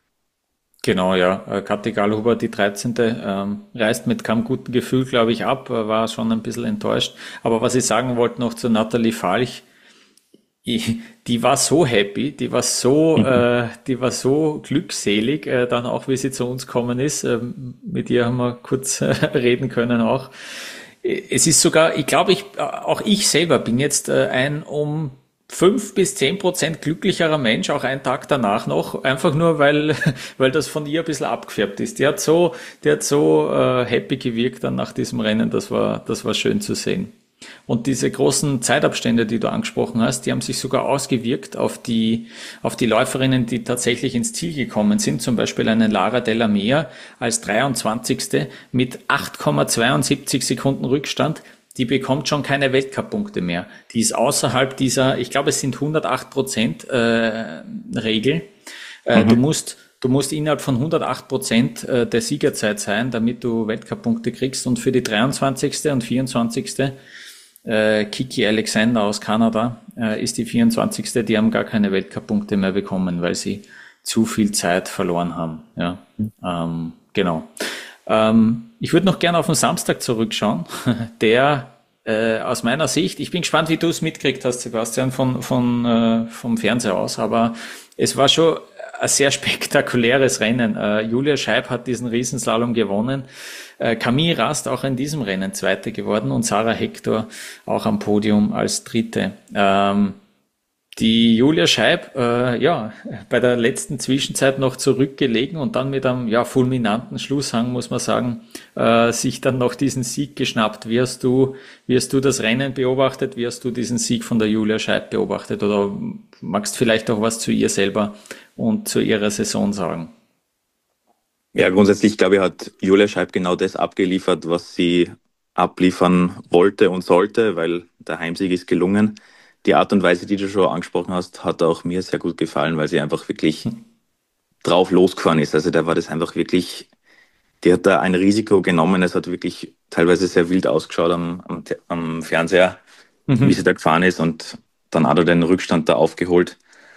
Genau, ja. Äh, Kathi Gallhuber, die dreizehnte. Ähm, reist mit keinem guten Gefühl, glaube ich, ab, äh, war schon ein bisschen enttäuscht. Aber was ich sagen wollte noch zu Nathalie Falch, ich, die war so happy, die war so, äh, die war so glückselig, äh, dann auch, wie sie zu uns gekommen ist. Ähm, mit ihr haben wir kurz äh, reden können auch. Es ist sogar, ich glaube, ich, auch ich selber bin jetzt äh, ein um fünf bis zehn Prozent glücklicherer Mensch, auch einen Tag danach noch, einfach nur, weil, weil das von ihr ein bisschen abgefärbt ist. Die hat so, die hat so äh, happy gewirkt dann nach diesem Rennen, das war, das war schön zu sehen. Und diese großen Zeitabstände, die du angesprochen hast, die haben sich sogar ausgewirkt auf die, auf die Läuferinnen, die tatsächlich ins Ziel gekommen sind. Zum Beispiel eine Lara Della Meer als dreiundzwanzigste mit acht Komma zweiundsiebzig Sekunden Rückstand. Die bekommt schon keine Weltcup-Punkte mehr. Die ist außerhalb dieser, ich glaube, es sind hundertacht Prozent äh, Regel. Äh, du Mhm. musst Du musst innerhalb von hundertacht Prozent äh, der Siegerzeit sein, damit du Weltcup-Punkte kriegst. Und für die dreiundzwanzigste und vierundzwanzigste äh, Kiki Alexander aus Kanada äh, ist die vierundzwanzigste. Die haben gar keine Weltcup-Punkte mehr bekommen, weil sie zu viel Zeit verloren haben. Ja, ähm, genau. Ähm, ich würde noch gerne auf den Samstag zurückschauen, der äh, aus meiner Sicht, ich bin gespannt, wie du es mitgekriegt hast, Sebastian, von, von, äh, vom Fernseher aus, aber es war schon ein sehr spektakuläres Rennen. Äh, Julia Scheib hat diesen Riesenslalom gewonnen. Äh, Camille Rast auch in diesem Rennen Zweite geworden und Sarah Hector auch am Podium als Dritte. Ähm, die Julia Scheib, äh, ja, bei der letzten Zwischenzeit noch zurückgelegen und dann mit einem, ja, fulminanten Schlusshang, muss man sagen, äh, sich dann noch diesen Sieg geschnappt. Wie hast du, wie hast du das Rennen beobachtet? Wie hast du diesen Sieg von der Julia Scheib beobachtet? Oder magst vielleicht auch was zu ihr selber und zu ihrer Saison sagen? Ja, grundsätzlich, glaube ich, hat Julia Scheib genau das abgeliefert, was sie abliefern wollte und sollte, weil der Heimsieg ist gelungen. Die Art und Weise, die du schon angesprochen hast, hat auch mir sehr gut gefallen, weil sie einfach wirklich drauf losgefahren ist. Also da war das einfach wirklich, die hat da ein Risiko genommen. Es hat wirklich teilweise sehr wild ausgeschaut am, am, am Fernseher, mhm. wie sie da gefahren ist und dann hat er den Rückstand da aufgeholt.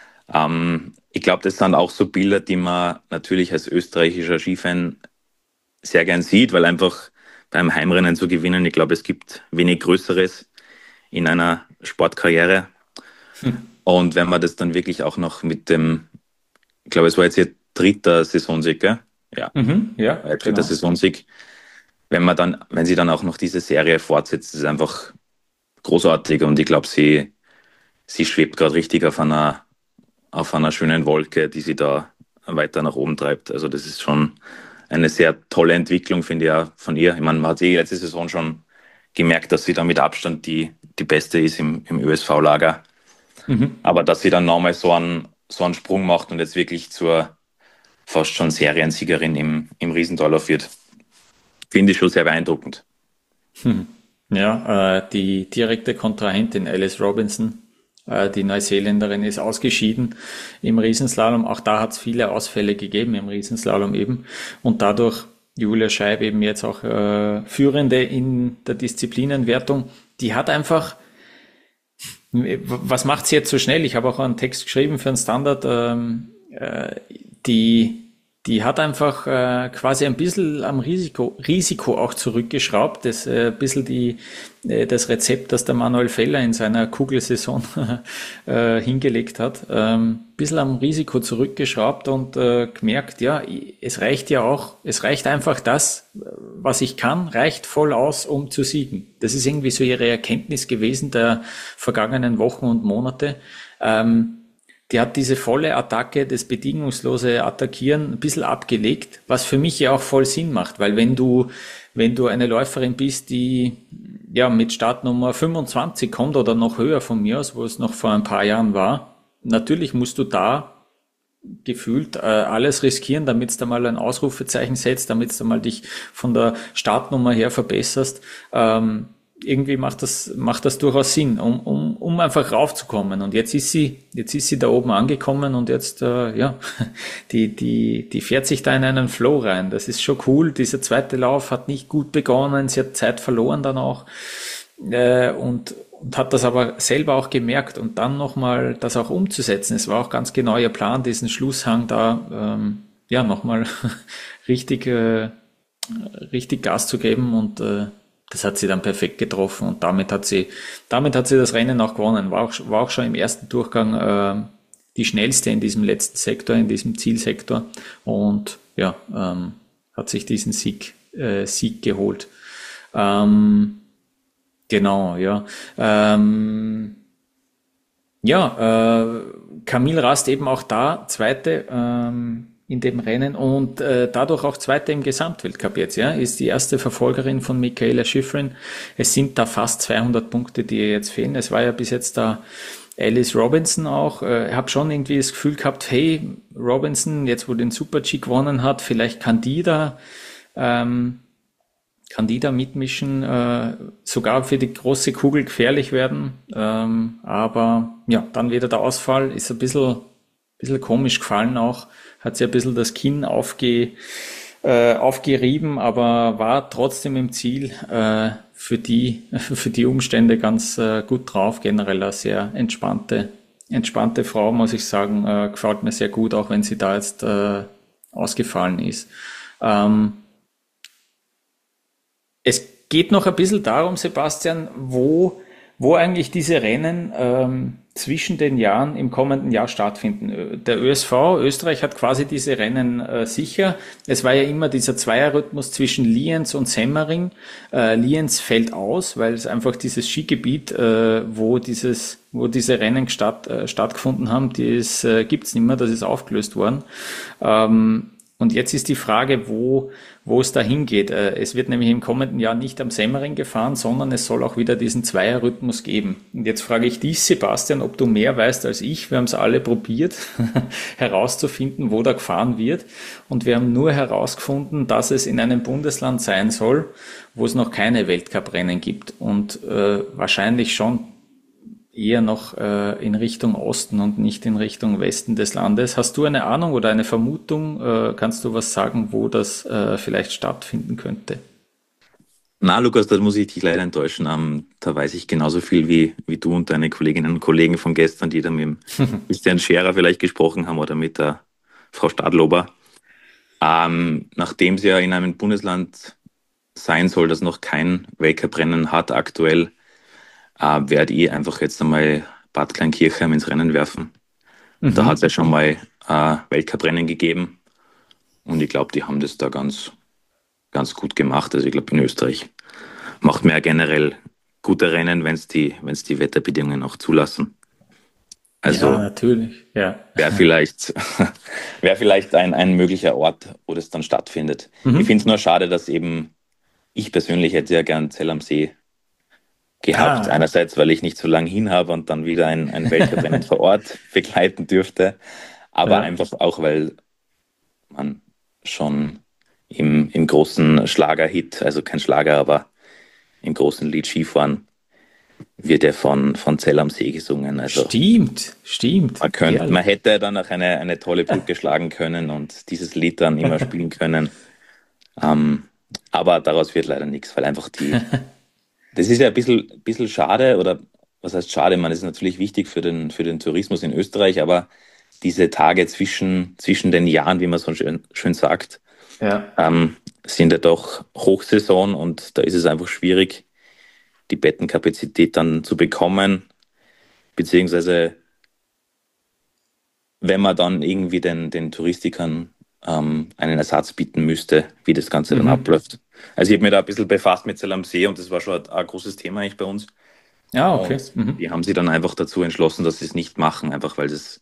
Ähm, ich glaube, das sind auch so Bilder, die man natürlich als österreichischer Skifan sehr gern sieht, weil einfach beim Heimrennen zu gewinnen, ich glaube, es gibt wenig Größeres in einer Sportkarriere. Hm. Und wenn man das dann wirklich auch noch mit dem, ich glaube, es war jetzt ihr dritter Saisonsieg, gell? Ja, mhm, ja, ihr dritter genau. Saisonsieg. Wenn man dann, wenn sie dann auch noch diese Serie fortsetzt, ist es einfach großartig und ich glaube, sie, sie schwebt gerade richtig auf einer, auf einer schönen Wolke, die sie da weiter nach oben treibt. Also das ist schon eine sehr tolle Entwicklung, finde ich, ja, von ihr. Ich meine, man hat sie letzte Saison schon gemerkt, dass sie da mit Abstand die, die Beste ist im, im Ö S V-Lager. Mhm. Aber dass sie dann nochmal so einen, so einen Sprung macht und jetzt wirklich zur fast schon Seriensiegerin im, im Riesendorlauf wird, finde ich schon sehr beeindruckend. Hm. Ja, äh, die direkte Kontrahentin Alice Robinson, äh, die Neuseeländerin, ist ausgeschieden im Riesenslalom. Auch da hat es viele Ausfälle gegeben im Riesenslalom eben. Und dadurch Julia Scheib eben jetzt auch äh, Führende in der Disziplinenwertung. Die hat einfach, was macht sie jetzt so schnell? Ich habe auch einen Text geschrieben für einen Standard, ähm, äh, die die hat einfach äh, quasi ein bisschen am Risiko Risiko auch zurückgeschraubt. Das äh, ein bisschen die äh, das Rezept, das der Manuel Feller in seiner Kugelsaison äh, hingelegt hat, ähm, ein bisschen am Risiko zurückgeschraubt und äh, gemerkt, ja, es reicht ja auch, es reicht einfach das, was ich kann, reicht voll aus, um zu siegen. Das ist irgendwie so ihre Erkenntnis gewesen der vergangenen Wochen und Monate. Ähm, Die hat diese volle Attacke, das bedingungslose Attackieren ein bisschen abgelegt, was für mich ja auch voll Sinn macht, weil wenn du, wenn du eine Läuferin bist, die ja mit Startnummer fünfundzwanzig kommt oder noch höher von mir aus, wo es noch vor ein paar Jahren war, natürlich musst du da gefühlt äh, alles riskieren, damit du mal ein Ausrufezeichen setzt, damit du mal dich von der Startnummer her verbesserst. Ähm, irgendwie macht das, macht das durchaus Sinn, um, um, um einfach raufzukommen. Und jetzt ist sie, jetzt ist sie da oben angekommen und jetzt, äh, ja, die, die, die fährt sich da in einen Flow rein. Das ist schon cool. Dieser zweite Lauf hat nicht gut begonnen. Sie hat Zeit verloren dann auch, äh, und, und hat das aber selber auch gemerkt und dann nochmal das auch umzusetzen. Es war auch ganz genau ihr Plan, diesen Schlusshang da, ähm, ja, nochmal richtig, äh, richtig Gas zu geben und, äh, das hat sie dann perfekt getroffen und damit hat sie, damit hat sie das Rennen auch gewonnen. War auch, war auch schon im ersten Durchgang äh, die schnellste in diesem letzten Sektor, in diesem Zielsektor und ja, ähm, hat sich diesen Sieg, äh, Sieg geholt. Ähm, genau, ja. Ähm, ja, äh, Camille Rast eben auch da, zweite, ähm, in dem Rennen und äh, dadurch auch Zweite im Gesamtweltcup jetzt, ja, ist die erste Verfolgerin von Mikaela Shiffrin. Es sind da fast zweihundert Punkte, die ihr jetzt fehlen. Es war ja bis jetzt da Alice Robinson auch. Äh, ich habe schon irgendwie das Gefühl gehabt, hey, Robinson, jetzt wo den Super-G gewonnen hat, vielleicht kann die da, ähm, kann die da mitmischen, äh, sogar für die große Kugel gefährlich werden. Ähm, aber ja, dann wieder der Ausfall ist ein bisschen, bisschen komisch gefallen auch. Hat sie ein bisschen das Kinn aufge, äh, aufgerieben, aber war trotzdem im Ziel äh, für die für die Umstände ganz äh, gut drauf. Generell eine sehr entspannte entspannte Frau, muss ich sagen. Äh, gefällt mir sehr gut, auch wenn sie da jetzt äh, ausgefallen ist. Ähm, geht noch ein bisschen darum, Sebastian, wo, wo eigentlich diese Rennen ähm, zwischen den Jahren im kommenden Jahr stattfinden. Der Ö S V Österreich hat quasi diese Rennen äh, sicher. Es war ja immer dieser Zweierrhythmus zwischen Lienz und Semmering. Äh, Lienz fällt aus, weil es einfach dieses Skigebiet, äh, wo dieses, wo diese Rennen statt, äh, stattgefunden haben, das äh, gibt's nicht mehr, das ist aufgelöst worden. Ähm, Und jetzt ist die Frage, wo, wo es da hingeht. Es wird nämlich im kommenden Jahr nicht am Semmering gefahren, sondern es soll auch wieder diesen Zweierrhythmus geben. Und jetzt frage ich dich, Sebastian, ob du mehr weißt als ich. Wir haben es alle probiert, herauszufinden, wo da gefahren wird. Und wir haben nur herausgefunden, dass es in einem Bundesland sein soll, wo es noch keine Weltcuprennen gibt. Und äh, wahrscheinlich schon eher noch äh, in Richtung Osten und nicht in Richtung Westen des Landes. Hast du eine Ahnung oder eine Vermutung? Äh, kannst du was sagen, wo das äh, vielleicht stattfinden könnte? Na, Lukas, da muss ich dich leider enttäuschen. Ähm, da weiß ich genauso viel wie, wie du und deine Kolleginnen und Kollegen von gestern, die da mit dem Christian Scherer vielleicht gesprochen haben oder mit der Frau Stadlober. Ähm, nachdem es ja in einem Bundesland sein soll, das noch kein Weltcuprennen hat aktuell, äh, werde ich einfach jetzt einmal Bad Kleinkirchheim ins Rennen werfen. Mhm. Da hat es ja schon mal äh, Weltcuprennen gegeben und ich glaube, die haben das da ganz, ganz gut gemacht. Also ich glaube, in Österreich macht man ja generell gute Rennen, wenn es die, wenn es die Wetterbedingungen auch zulassen. Also ja, natürlich. Ja. Wäre vielleicht, wär vielleicht ein, ein möglicher Ort, wo das dann stattfindet. Mhm. Ich finde es nur schade, dass eben ich persönlich hätte ja gern Zell am See gehabt. Ah. Einerseits, weil ich nicht so lange hin habe und dann wieder ein, ein Weltcuprennen vor Ort begleiten dürfte, aber ja. einfach auch, weil man schon im, im großen Schlagerhit, also kein Schlager, aber im großen Lied Skifahren, wird ja von, von Zell am See gesungen. Also stimmt, stimmt. Man, könnte, man hätte dann auch eine, eine tolle Brücke schlagen können und dieses Lied dann immer spielen können. Ähm, aber daraus wird leider nichts, weil einfach die... Das ist ja ein bisschen, bisschen schade, oder was heißt schade? Man, das ist natürlich wichtig für den, für den Tourismus in Österreich, aber diese Tage zwischen, zwischen den Jahren, wie man so schön, schön sagt, ja. ähm, sind ja doch Hochsaison und da ist es einfach schwierig, die Bettenkapazität dann zu bekommen, beziehungsweise wenn man dann irgendwie den, den Touristikern ähm, einen Ersatz bieten müsste, wie das Ganze mhm. dann abläuft. Also ich habe mich da ein bisschen befasst mit Zell am See und das war schon ein, ein großes Thema eigentlich bei uns. Ja, okay. Mhm. Die haben sich dann einfach dazu entschlossen, dass sie es nicht machen, einfach weil es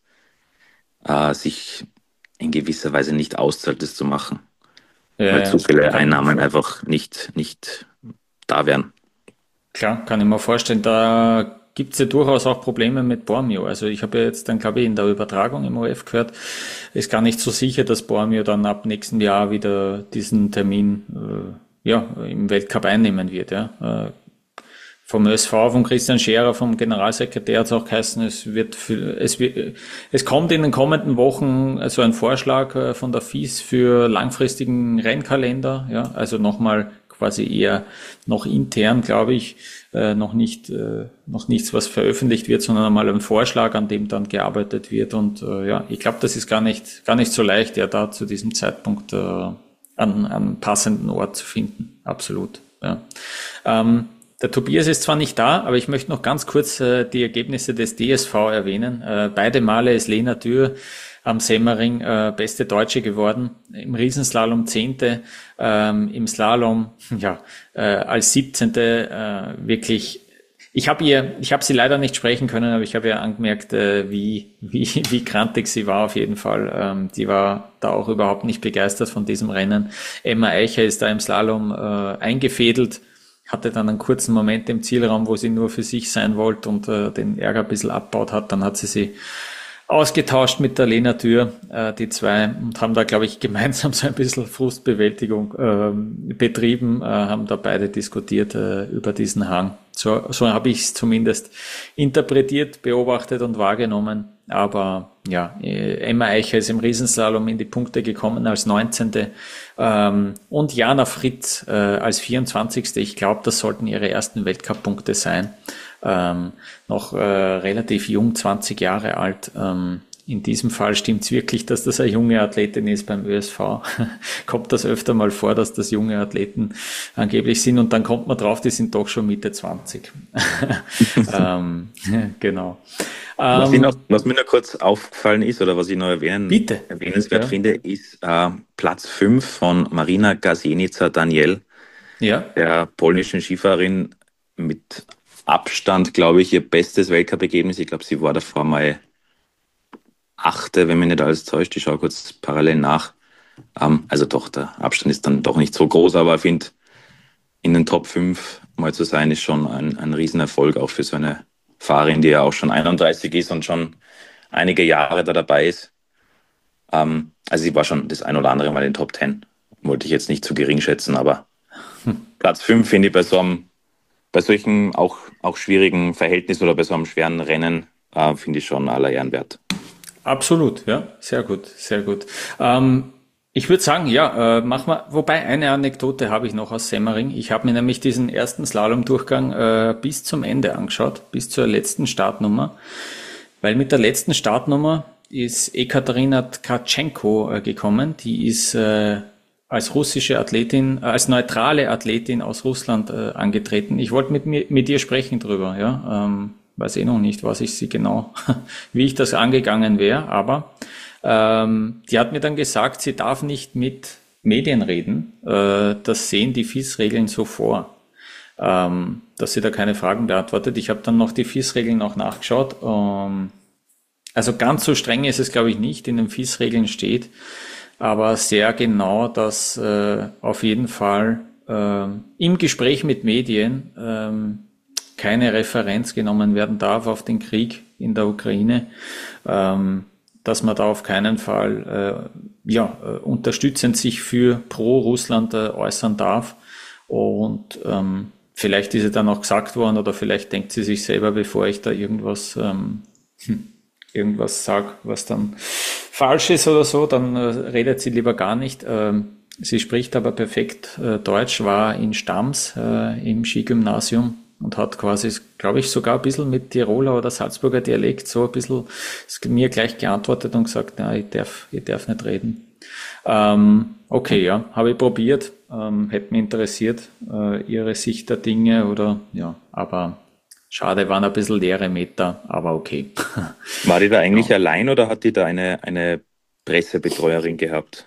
äh, sich in gewisser Weise nicht auszahlt, das zu machen. Ja, weil zu viele ja. Einnahmen einfach nicht, nicht da wären. Klar, kann ich mir vorstellen, da gibt es ja durchaus auch Probleme mit Bormio. Also ich habe ja jetzt dann, glaube ich, in der Übertragung im O F gehört, ist gar nicht so sicher, dass Bormio dann ab nächstem Jahr wieder diesen Termin äh, ja, im Weltcup einnehmen wird. Ja. Äh, vom Ö S V, von Christian Scherer, vom Generalsekretär hat es auch geheißen, es wird, für, es wird, es kommt in den kommenden Wochen so also ein Vorschlag von der F I S für langfristigen Rennkalender. Ja, also nochmal quasi eher noch intern, glaube ich, äh, noch nicht, äh, noch nichts, was veröffentlicht wird, sondern einmal ein Vorschlag, an dem dann gearbeitet wird. Und äh, ja, ich glaube, das ist gar nicht, gar nicht so leicht, ja, da zu diesem Zeitpunkt äh, an, an einen passenden Ort zu finden. Absolut. Ja. Ähm, Der Tobias ist zwar nicht da, aber ich möchte noch ganz kurz äh, die Ergebnisse des D S V erwähnen. Äh, beide Male ist Lena Dürr am Semmering äh, beste Deutsche geworden, im Riesenslalom Zehnte, ähm, im Slalom ja äh, als Siebzehnte äh, wirklich. Ich habe ihr, ich habe sie leider nicht sprechen können, aber ich habe ihr angemerkt, äh, wie wie wie krantig sie war auf jeden Fall. Ähm, die war da auch überhaupt nicht begeistert von diesem Rennen. Emma Eicher ist da im Slalom äh, eingefädelt. Hatte dann einen kurzen Moment im Zielraum, wo sie nur für sich sein wollte und äh, den Ärger ein bisschen abbaut hat. Dann hat sie sie ausgetauscht mit der Lena Dürr, äh, die zwei, und haben da, glaube ich, gemeinsam so ein bisschen Frustbewältigung äh, betrieben, äh, haben da beide diskutiert äh, über diesen Hang. So, so habe ich es zumindest interpretiert, beobachtet und wahrgenommen. Aber ja, Emma Eicher ist im Riesenslalom in die Punkte gekommen als neunzehnte Ähm, und Jana Fritz äh, als vierundzwanzigste Ich glaube, das sollten ihre ersten Weltcup-Punkte sein. Ähm, noch äh, relativ jung, zwanzig Jahre alt. Ähm, in diesem Fall stimmt es wirklich, dass das eine junge Athletin ist beim Ö S V. Kommt das öfter mal vor, dass das junge Athleten angeblich sind und dann kommt man drauf, die sind doch schon Mitte zwanzig. ähm, genau. Was, ähm, noch, was mir noch kurz aufgefallen ist oder was ich noch erwähnen, bitte. erwähnenswert ja. finde, ist äh, Platz fünf von Marina Gazenica Daniel, ja. der polnischen Skifahrerin, mit Abstand, glaube ich, ihr bestes Weltcup-Ergebnis. Ich glaube, sie war davor mal Achte, wenn mich nicht alles täuscht. Ich schaue kurz parallel nach. Ähm, also doch, der Abstand ist dann doch nicht so groß, aber ich finde, in den Top fünf mal zu sein, ist schon ein, ein Riesenerfolg, auch für so eine Fahrerin, die ja auch schon einunddreißig ist und schon einige Jahre da dabei ist. Ähm, also sie war schon das ein oder andere Mal in den Top zehn. Wollte ich jetzt nicht zu gering schätzen, aber hm. Platz fünf finde ich bei so einem, bei solchen auch, auch schwierigen Verhältnissen oder bei so einem schweren Rennen, äh, finde ich schon aller Ehren wert. Absolut, ja, sehr gut, sehr gut. Ähm, ich würde sagen, ja, äh, machen wir, wobei eine Anekdote habe ich noch aus Semmering. Ich habe mir nämlich diesen ersten Slalom-Durchgang äh, bis zum Ende angeschaut, bis zur letzten Startnummer, weil mit der letzten Startnummer ist Ekaterina Tkatschenko äh, gekommen, die ist äh, als russische Athletin, äh, als neutrale Athletin aus Russland äh, angetreten. Ich wollte mit mir, mit ihr sprechen drüber, ja, ähm, weiß eh noch nicht, was ich sie genau, wie ich das angegangen wäre, aber ähm, die hat mir dann gesagt, sie darf nicht mit Medien reden. Äh, das sehen die F I S-Regeln so vor, ähm, dass sie da keine Fragen beantwortet. Ich habe dann noch die F I S-Regeln auch nachgeschaut. Ähm, also ganz so streng ist es, glaube ich, nicht. In den F I S-Regeln steht, aber sehr genau, dass äh, auf jeden Fall äh, im Gespräch mit Medien ähm, keine Referenz genommen werden darf auf den Krieg in der Ukraine, ähm, dass man da auf keinen Fall äh, ja, äh, unterstützend sich für pro Russland äh, äußern darf. Und ähm, vielleicht ist es dann auch gesagt worden oder vielleicht denkt sie sich selber, bevor ich da irgendwas ähm, hm, irgendwas sage, was dann falsch ist oder so, dann äh, redet sie lieber gar nicht. Ähm, sie spricht aber perfekt äh, Deutsch, war in Stams äh, im Skigymnasium und hat quasi, glaube ich, sogar ein bisschen mit Tiroler oder Salzburger Dialekt so ein bisschen ist mir gleich geantwortet und gesagt, na, ich darf, ich darf nicht reden. Ähm, okay, ja, habe ich probiert, ähm, hätte mich interessiert, äh, ihre Sicht der Dinge oder, ja, aber schade, waren ein bisschen leere Meter, aber okay. War die da eigentlich ja. allein oder hat die da eine, eine Pressebetreuerin gehabt?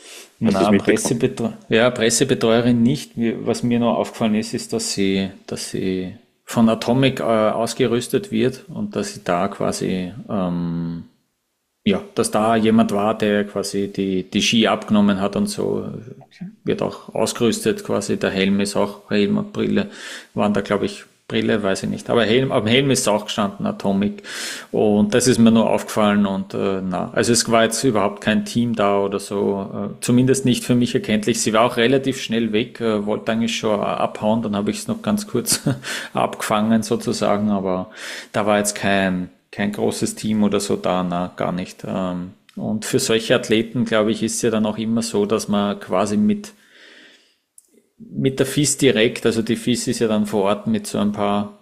Na, Pressebetreu- ja, Pressebetreuerin nicht. Was mir noch aufgefallen ist, ist, dass sie, dass sie von Atomic äh, ausgerüstet wird und dass sie da quasi, ähm, ja, dass da jemand war, der quasi die, die Ski abgenommen hat und so, okay. Wird auch ausgerüstet quasi. Der Helm ist auch, Helm und Brille waren da, glaube ich, Brille, weiß ich nicht, aber Helm, am Helm ist auch gestanden, Atomic, und das ist mir nur aufgefallen und äh, na, also es war jetzt überhaupt kein Team da oder so, äh, zumindest nicht für mich erkenntlich. Sie war auch relativ schnell weg, äh, wollte eigentlich schon abhauen, dann habe ich es noch ganz kurz abgefangen sozusagen, aber da war jetzt kein kein großes Team oder so da, na, gar nicht. Ähm, und für solche Athleten, glaube ich, ist es ja dann auch immer so, dass man quasi mit mit der F I S direkt, also die F I S ist ja dann vor Ort mit so ein paar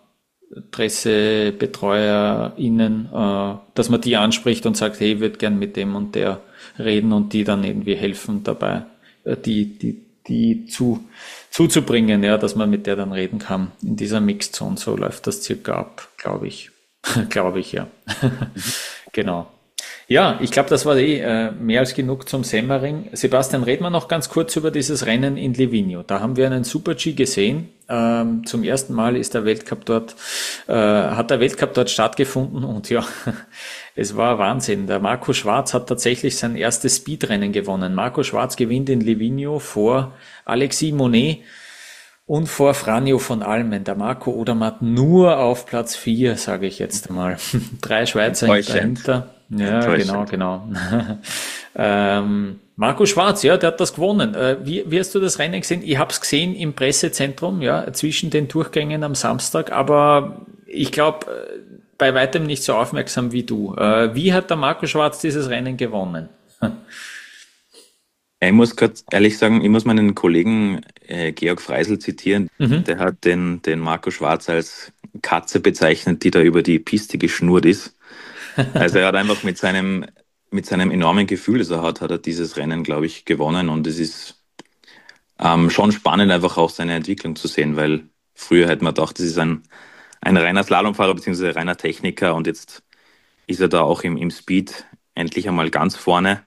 PressebetreuerInnen, äh, dass man die anspricht und sagt, hey, ich würde gern mit dem und der reden und die dann irgendwie helfen dabei, äh, die, die, die zu, zuzubringen, ja, dass man mit der dann reden kann. In dieser Mixed-Zone, so läuft das circa ab, glaube ich. glaube ich, ja. Genau. Ja, ich glaube, das war eh äh, mehr als genug zum Semmering. Sebastian, reden wir noch ganz kurz über dieses Rennen in Livigno. Da haben wir einen Super-G gesehen. Ähm, zum ersten Mal ist der Weltcup dort, äh, hat der Weltcup dort stattgefunden und ja, es war Wahnsinn. Der Marco Schwarz hat tatsächlich sein erstes Speedrennen gewonnen. Marco Schwarz gewinnt in Livigno vor Alexis Monet und vor Franjo von Almen. Der Marco Odermatt nur auf Platz vier, sage ich jetzt einmal. Drei Schweizer dahinter. Ja, genau, genau. ähm, Marco Schwarz, ja, der hat das gewonnen. Äh, wie, wie hast du das Rennen gesehen? Ich habe es gesehen im Pressezentrum, ja, zwischen den Durchgängen am Samstag, aber ich glaube, bei weitem nicht so aufmerksam wie du. Äh, wie hat der Marco Schwarz dieses Rennen gewonnen? Ich muss gerade ehrlich sagen, ich muss meinen Kollegen äh, Georg Freisel zitieren. Mhm. Der hat den, den Marco Schwarz als Katze bezeichnet, die da über die Piste geschnurrt ist. Also er hat einfach mit seinem, mit seinem enormen Gefühl, das er hat, hat er dieses Rennen, glaube ich, gewonnen. Und es ist ähm, schon spannend, einfach auch seine Entwicklung zu sehen, weil früher hätte man gedacht, das ist ein, ein reiner Slalomfahrer bzw. reiner Techniker und jetzt ist er da auch im, im Speed endlich einmal ganz vorne.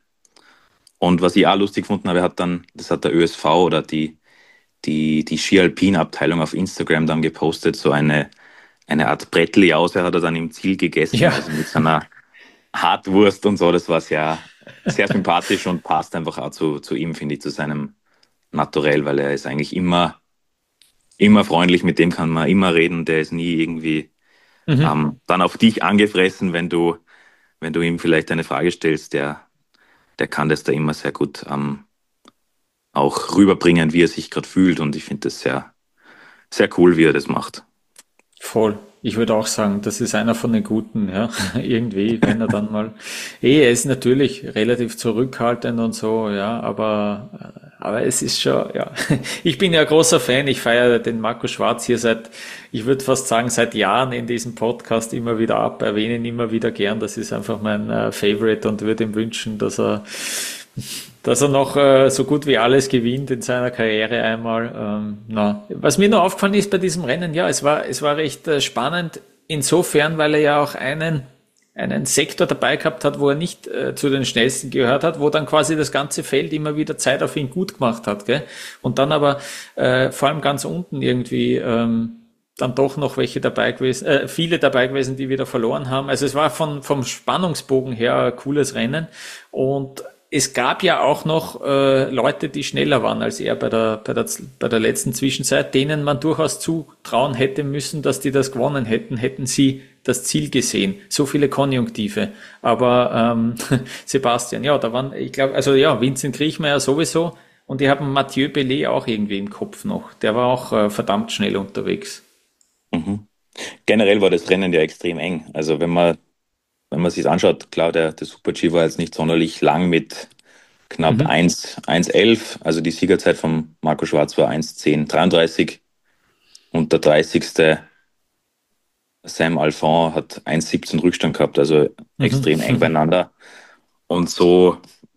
Und was ich auch lustig gefunden habe, hat dann, das hat der Ö S V oder die, die, die Ski-Alpin-Abteilung auf Instagram dann gepostet, so eine, eine Art Bretteljause hat er dann im Ziel gegessen, Ja. also mit seiner Hartwurst und so, das war sehr, sehr sympathisch und passt einfach auch zu, zu ihm, finde ich, zu seinem Naturell, weil er ist eigentlich immer, immer freundlich, mit dem kann man immer reden, der ist nie irgendwie Mhm. ähm, dann auf dich angefressen, wenn du, wenn du ihm vielleicht eine Frage stellst, der, der kann das da immer sehr gut ähm, auch rüberbringen, wie er sich gerade fühlt und ich finde das sehr, sehr cool, wie er das macht. Voll. Ich würde auch sagen, das ist einer von den Guten, ja. Irgendwie, wenn er dann mal, eh, er ist natürlich relativ zurückhaltend und so, ja, aber, aber es ist schon, ja. Ich bin ja großer Fan, ich feiere den Marco Schwarz hier seit, ich würde fast sagen, seit Jahren in diesem Podcast immer wieder ab, erwähne ihn immer wieder gern. Das ist einfach mein äh, Favorite und würde ihm wünschen, dass er dass er noch äh, so gut wie alles gewinnt in seiner Karriere einmal. Ähm, na. Was mir nur aufgefallen ist bei diesem Rennen, ja, es war, es war recht äh, spannend insofern, weil er ja auch einen, einen Sektor dabei gehabt hat, wo er nicht äh, zu den schnellsten gehört hat, wo dann quasi das ganze Feld immer wieder Zeit auf ihn gut gemacht hat. Gell? Und dann aber äh, vor allem ganz unten irgendwie ähm, dann doch noch welche dabei gewesen, äh, viele dabei gewesen, die wieder verloren haben. Also es war von, vom Spannungsbogen her ein cooles Rennen und es gab ja auch noch äh, Leute, die schneller waren als er bei der, bei der bei der letzten Zwischenzeit, denen man durchaus zutrauen hätte müssen, dass die das gewonnen hätten, hätten sie das Ziel gesehen. So viele Konjunktive. Aber ähm, Sebastian, ja, da waren, ich glaube, also ja, Vincent Kriechmeier sowieso und die haben Mathieu Bellet auch irgendwie im Kopf noch. Der war auch äh, verdammt schnell unterwegs. Mhm. Generell war das Rennen ja extrem eng. Also wenn man Wenn man sich anschaut, klar, der, der Super-G war jetzt nicht sonderlich lang mit knapp Mhm. eins, eins elf. Also die Siegerzeit von Marco Schwarz war eins zehn dreiunddreißig. Und der dreißigste Sam Alphon hat eins siebzehn Rückstand gehabt. Also extrem eng Mhm. beieinander. Und so,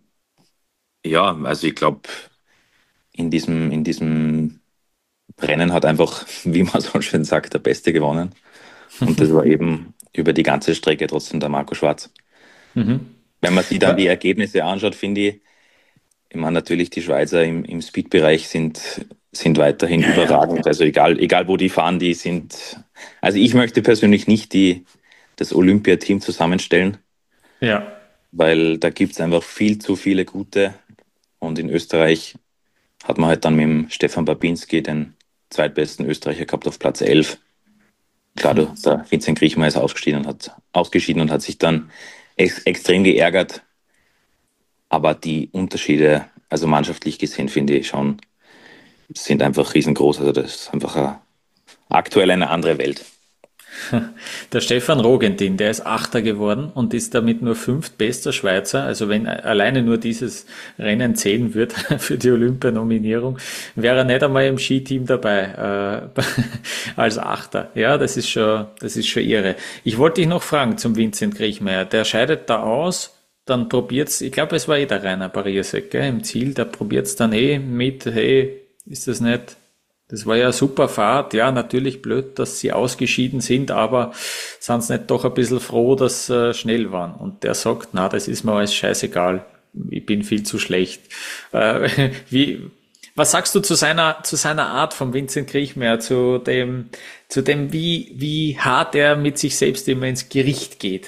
ja, also ich glaube, in diesem, in diesem Rennen hat einfach, wie man so schön sagt, der Beste gewonnen. Und das war eben über die ganze Strecke trotzdem der Marco Schwarz. Mhm. Wenn man sich dann die Ergebnisse anschaut, finde ich, ich meine, natürlich, die Schweizer im, im Speed-Bereich sind, sind weiterhin Ja, ja. überragend. Also egal, egal wo die fahren, die sind. Also ich möchte persönlich nicht die, das Olympiateam zusammenstellen, Ja. weil da gibt es einfach viel zu viele gute. Und in Österreich hat man halt dann mit dem Stefan Babinski den zweitbesten Österreicher gehabt auf Platz elf. Klar, der Vincent Kriechmeier ist ausgeschieden und hat, ausgeschieden und hat sich dann ex extrem geärgert. Aber die Unterschiede, also mannschaftlich gesehen, finde ich schon, sind einfach riesengroß. Also das ist einfach eine, aktuell eine andere Welt. Der Stefan Rogentin, der ist Achter geworden und ist damit nur fünftbester Schweizer. Also wenn alleine nur dieses Rennen zählen wird für die Olympianominierung, wäre er nicht einmal im Skiteam dabei äh, als Achter. Ja, das ist schon, das ist schon irre. Ich wollte dich noch fragen zum Vincent Kriechmeier. Der scheidet da aus, dann probiert's. Ich glaube, es war eh der Rainer Bariersek, gell, im Ziel. Der probiert's dann eh mit. Hey, ist das nicht? Das war ja eine super Fahrt. Ja, natürlich blöd, dass sie ausgeschieden sind, aber sind sie nicht doch ein bisschen froh, dass sie äh, schnell waren. Und der sagt, na, das ist mir alles scheißegal. Ich bin viel zu schlecht. Äh, wie, was sagst du zu seiner, zu seiner Art von Vincent Kriechmeier, zu dem, zu dem, wie, wie hart er mit sich selbst immer ins Gericht geht?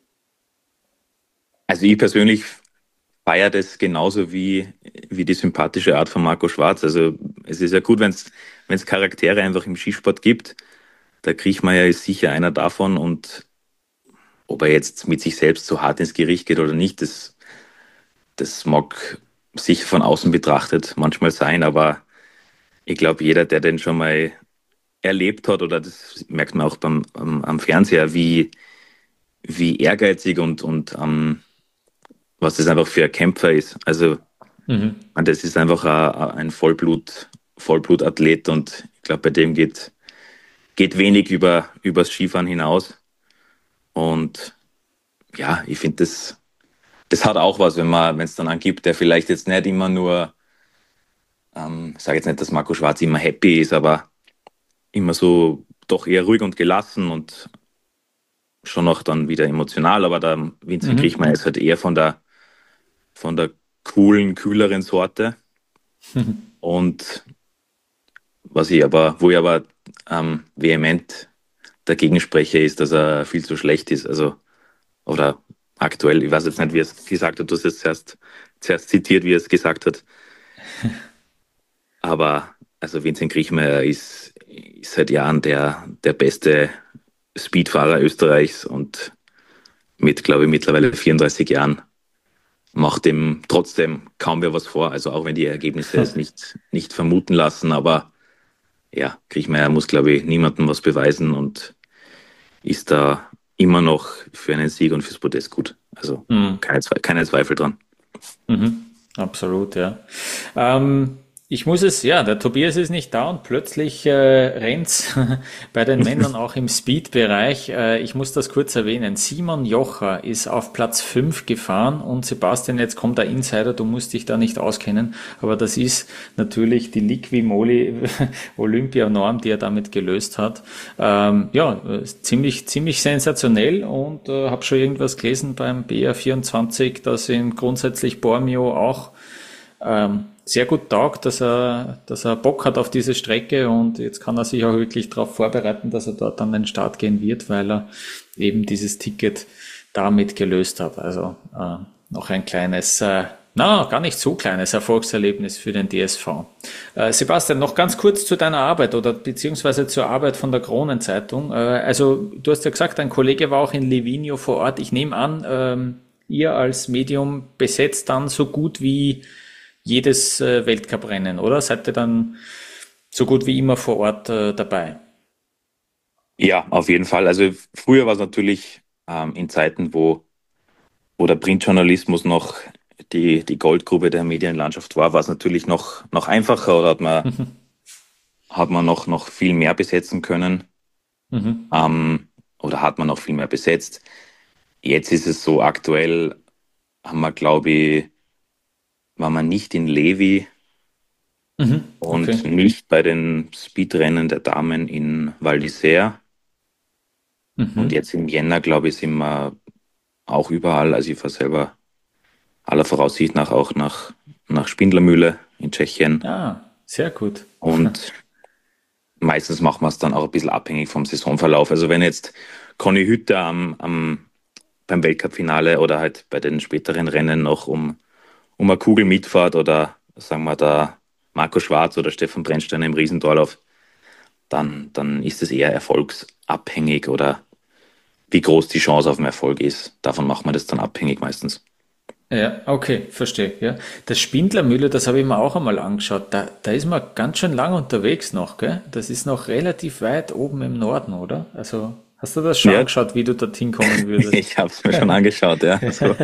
Also ich persönlich feiere das genauso wie, wie die sympathische Art von Marco Schwarz. Also es ist ja gut, wenn es wenn es Charaktere einfach im Skisport gibt. Der Kriechmeier ist sicher einer davon und ob er jetzt mit sich selbst so hart ins Gericht geht oder nicht, das, das mag sicher von außen betrachtet manchmal sein, aber ich glaube, jeder, der den schon mal erlebt hat, oder das merkt man auch beim, am, am Fernseher, wie, wie ehrgeizig und, und ähm, was das einfach für ein Kämpfer ist. Also Mhm. und das ist einfach ein, ein Vollblut, Vollblutathlet und ich glaube, bei dem geht, geht wenig über übers Skifahren hinaus. Und ja, ich finde, das, das hat auch was, wenn man, wenn es dann einen gibt, der vielleicht jetzt nicht immer nur, ähm, ich sage jetzt nicht, dass Marco Schwarz immer happy ist, aber immer so doch eher ruhig und gelassen und schon noch dann wieder emotional, aber der Vincent Mhm. Kriechmayr ist halt eher von der, von der coolen, kühleren Sorte. Und was ich aber, wo ich aber ähm, vehement dagegen spreche, ist, dass er viel zu schlecht ist. Also, oder aktuell, ich weiß jetzt nicht, wie er es gesagt hat, du hast es zuerst, zuerst zitiert, wie er es gesagt hat. Aber also Vincent Kriechmayr ist, ist seit Jahren der, der beste Speedfahrer Österreichs und mit, glaube ich, mittlerweile vierunddreißig Jahren macht ihm trotzdem kaum wer was vor. Also auch wenn die Ergebnisse es nicht, nicht vermuten lassen, aber ja, Kriechmayr muss, glaube ich, niemandem was beweisen und ist da immer noch für einen Sieg und fürs Podest gut. Also Mhm. keine, Zwe keine Zweifel dran. Mhm. Absolut, ja. Ähm, ich muss es, ja, der Tobias ist nicht da und plötzlich äh, rennt's bei den Männern auch im Speed-Bereich. Äh, ich muss das kurz erwähnen. Simon Jocher ist auf Platz fünf gefahren und Sebastian, jetzt kommt der Insider, du musst dich da nicht auskennen, aber das ist natürlich die Liqui-Moly Olympianorm, die er damit gelöst hat. Ähm, ja, äh, ziemlich, ziemlich sensationell und äh, habe schon irgendwas gelesen beim B R vierundzwanzig, dass ihm grundsätzlich Bormio auch ähm, sehr gut taugt, dass er, dass er Bock hat auf diese Strecke und jetzt kann er sich auch wirklich darauf vorbereiten, dass er dort an den Start gehen wird, weil er eben dieses Ticket damit gelöst hat. Also äh, noch ein kleines, äh, na, gar nicht so kleines Erfolgserlebnis für den D S V. Äh, Sebastian, noch ganz kurz zu deiner Arbeit oder beziehungsweise zur Arbeit von der Kronenzeitung. Äh, also du hast ja gesagt, ein Kollege war auch in Livigno vor Ort. Ich nehme an, ähm, ihr als Medium besetzt dann so gut wie jedes äh, Weltcuprennen, oder? Seid ihr dann so gut wie immer vor Ort äh, dabei? Ja, auf jeden Fall. Also früher war es natürlich ähm, in Zeiten, wo, wo der Printjournalismus noch die, die Goldgrube der Medienlandschaft war, war es natürlich noch, noch einfacher oder hat man, hat man noch, noch viel mehr besetzen können Mhm. ähm, oder hat man noch viel mehr besetzt. Jetzt ist es so, aktuell haben wir, glaube ich, war man nicht in Levi Mhm. Okay. und nicht bei den Speedrennen der Damen in Val d'Isère. Und Mhm. jetzt im Jänner, glaube ich, sind wir auch überall. Also ich fahre selber aller Voraussicht nach auch nach, nach Spindlermühle in Tschechien. Ah, sehr gut. Und meistens machen wir es dann auch ein bisschen abhängig vom Saisonverlauf. Also wenn jetzt Conny Hütter am, am, beim Weltcup-Finale oder halt bei den späteren Rennen noch um, um eine Kugel mitfahrt oder sagen wir da Marco Schwarz oder Stefan Brennstein im Riesentorlauf, dann, dann ist es eher erfolgsabhängig oder wie groß die Chance auf den Erfolg ist. Davon macht man das dann abhängig meistens. Ja, okay, verstehe. Ja. Das Spindlermühle, das habe ich mir auch einmal angeschaut. Da, da ist man ganz schön lang unterwegs noch, gell? Das ist noch relativ weit oben im Norden, oder? Also hast du das schon Ja, angeschaut, wie du dorthin kommen würdest? ich habe es mir schon angeschaut, ja. Also,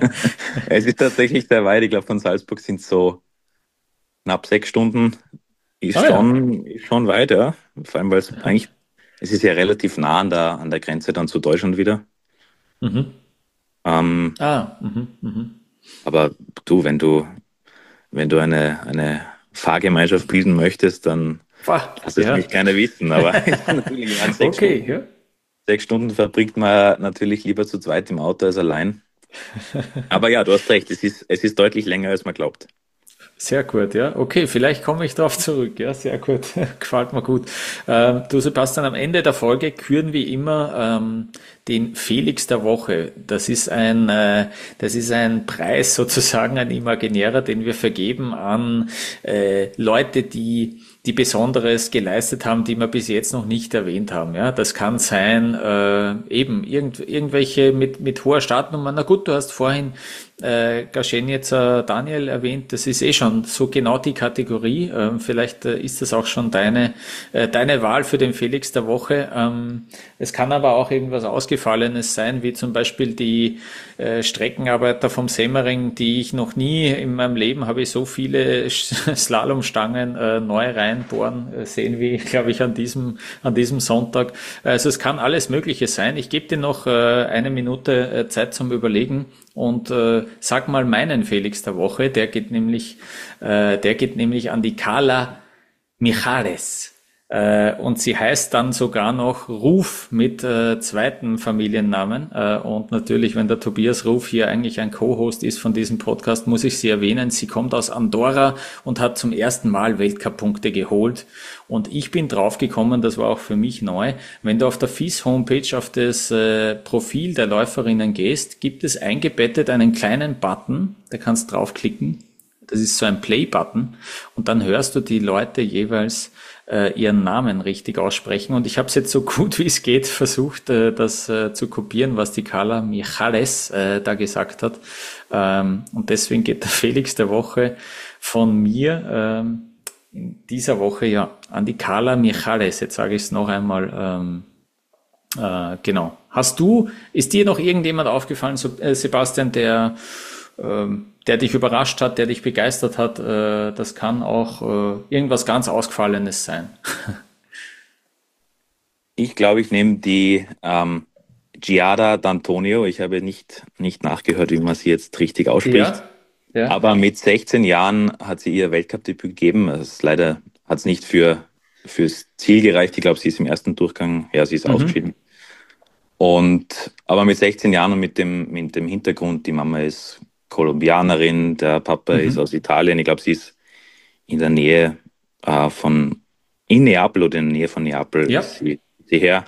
es ist tatsächlich sehr weit. Ich glaube, von Salzburg sind es so knapp sechs Stunden. Ist Ah ja. schon, ist schon weit, ja. Vor allem, weil es eigentlich, es ist ja relativ nah an der, an der Grenze dann zu Deutschland wieder. Mhm. Ähm, Ah, mhm, mhm. aber du, wenn du, wenn du eine, eine Fahrgemeinschaft bilden möchtest, dann Pah, lass es ja. mich gerne wissen. Aber natürlich, ich meine, sechs Okay, Stunden, ja. sechs Stunden verbringt man natürlich lieber zu zweit im Auto als allein. Aber ja, du hast recht, es ist, es ist deutlich länger, als man glaubt. Sehr gut, ja. Okay, vielleicht komme ich darauf zurück. Ja, sehr gut. Gefällt mir gut. Ähm, du, Sebastian, am Ende der Folge küren wir immer ähm, den Felix der Woche. Das ist ein, äh, das ist ein Preis sozusagen, ein imaginärer, den wir vergeben an äh, Leute, die die Besonderes geleistet haben, die wir bis jetzt noch nicht erwähnt haben. Ja, das kann sein, äh, eben irgend, irgendwelche mit, mit hoher Startnummer. Na gut, du hast vorhin äh, Gaschen jetzt äh, Daniel erwähnt, das ist eh schon so genau die Kategorie. Ähm, vielleicht äh, ist das auch schon deine, äh, deine Wahl für den Felix der Woche. Ähm, es kann aber auch irgendwas Ausgefallenes sein, wie zum Beispiel die äh, Streckenarbeiter vom Semmering, die ich noch nie in meinem Leben habe ich so viele Slalomstangen äh, neu rein reinbohren, äh, sehen wie, glaube ich, an diesem, an diesem Sonntag. Also es kann alles Mögliche sein. Ich gebe dir noch äh, eine Minute äh, Zeit zum Überlegen und äh, sag mal meinen Felix der Woche. Der geht nämlich, äh, der geht nämlich an die Carla Mijares. Äh, und sie heißt dann sogar noch Ruf mit äh, zweiten Familiennamen. Äh, und natürlich, wenn der Tobias Ruf hier eigentlich ein Co-Host ist von diesem Podcast, muss ich sie erwähnen. Sie kommt aus Andorra und hat zum ersten Mal Weltcup-Punkte geholt. Und ich bin draufgekommen, das war auch für mich neu, wenn du auf der F I S-Homepage auf das äh, Profil der Läuferinnen gehst, gibt es eingebettet einen kleinen Button, da kannst du draufklicken. Das ist so ein Play-Button. Und dann hörst du die Leute jeweils äh, ihren Namen richtig aussprechen. Und ich habe es jetzt so gut wie es geht versucht, äh, das äh, zu kopieren, was die Carla Mijares äh, da gesagt hat. Ähm, und deswegen geht der Felix der Woche von mir ähm, in dieser Woche ja an die Carla Mijares. Jetzt sage ich es noch einmal. Ähm, äh, genau. Hast du, ist dir noch irgendjemand aufgefallen, so, äh, Sebastian, der ähm, der dich überrascht hat, der dich begeistert hat? Äh, das kann auch äh, irgendwas ganz Ausgefallenes sein. Ich glaube, ich nehme die ähm, Giada D'Antonio. Ich habe nicht, nicht nachgehört, wie man sie jetzt richtig ausspricht. Ja, ja. Aber mit sechzehn Jahren hat sie ihr Weltcup-Debüt gegeben. Es leider hat es nicht für, fürs Ziel gereicht. Ich glaube, sie ist im ersten Durchgang, ja, sie ist Mhm. ausgeschieden. Und, aber mit sechzehn Jahren und mit dem, mit dem Hintergrund, die Mama ist Kolumbianerin, der Papa Mhm. ist aus Italien. Ich glaube, sie ist in der Nähe äh, von, in Neapel oder in der Nähe von Neapel Ja. ist sie, sie her.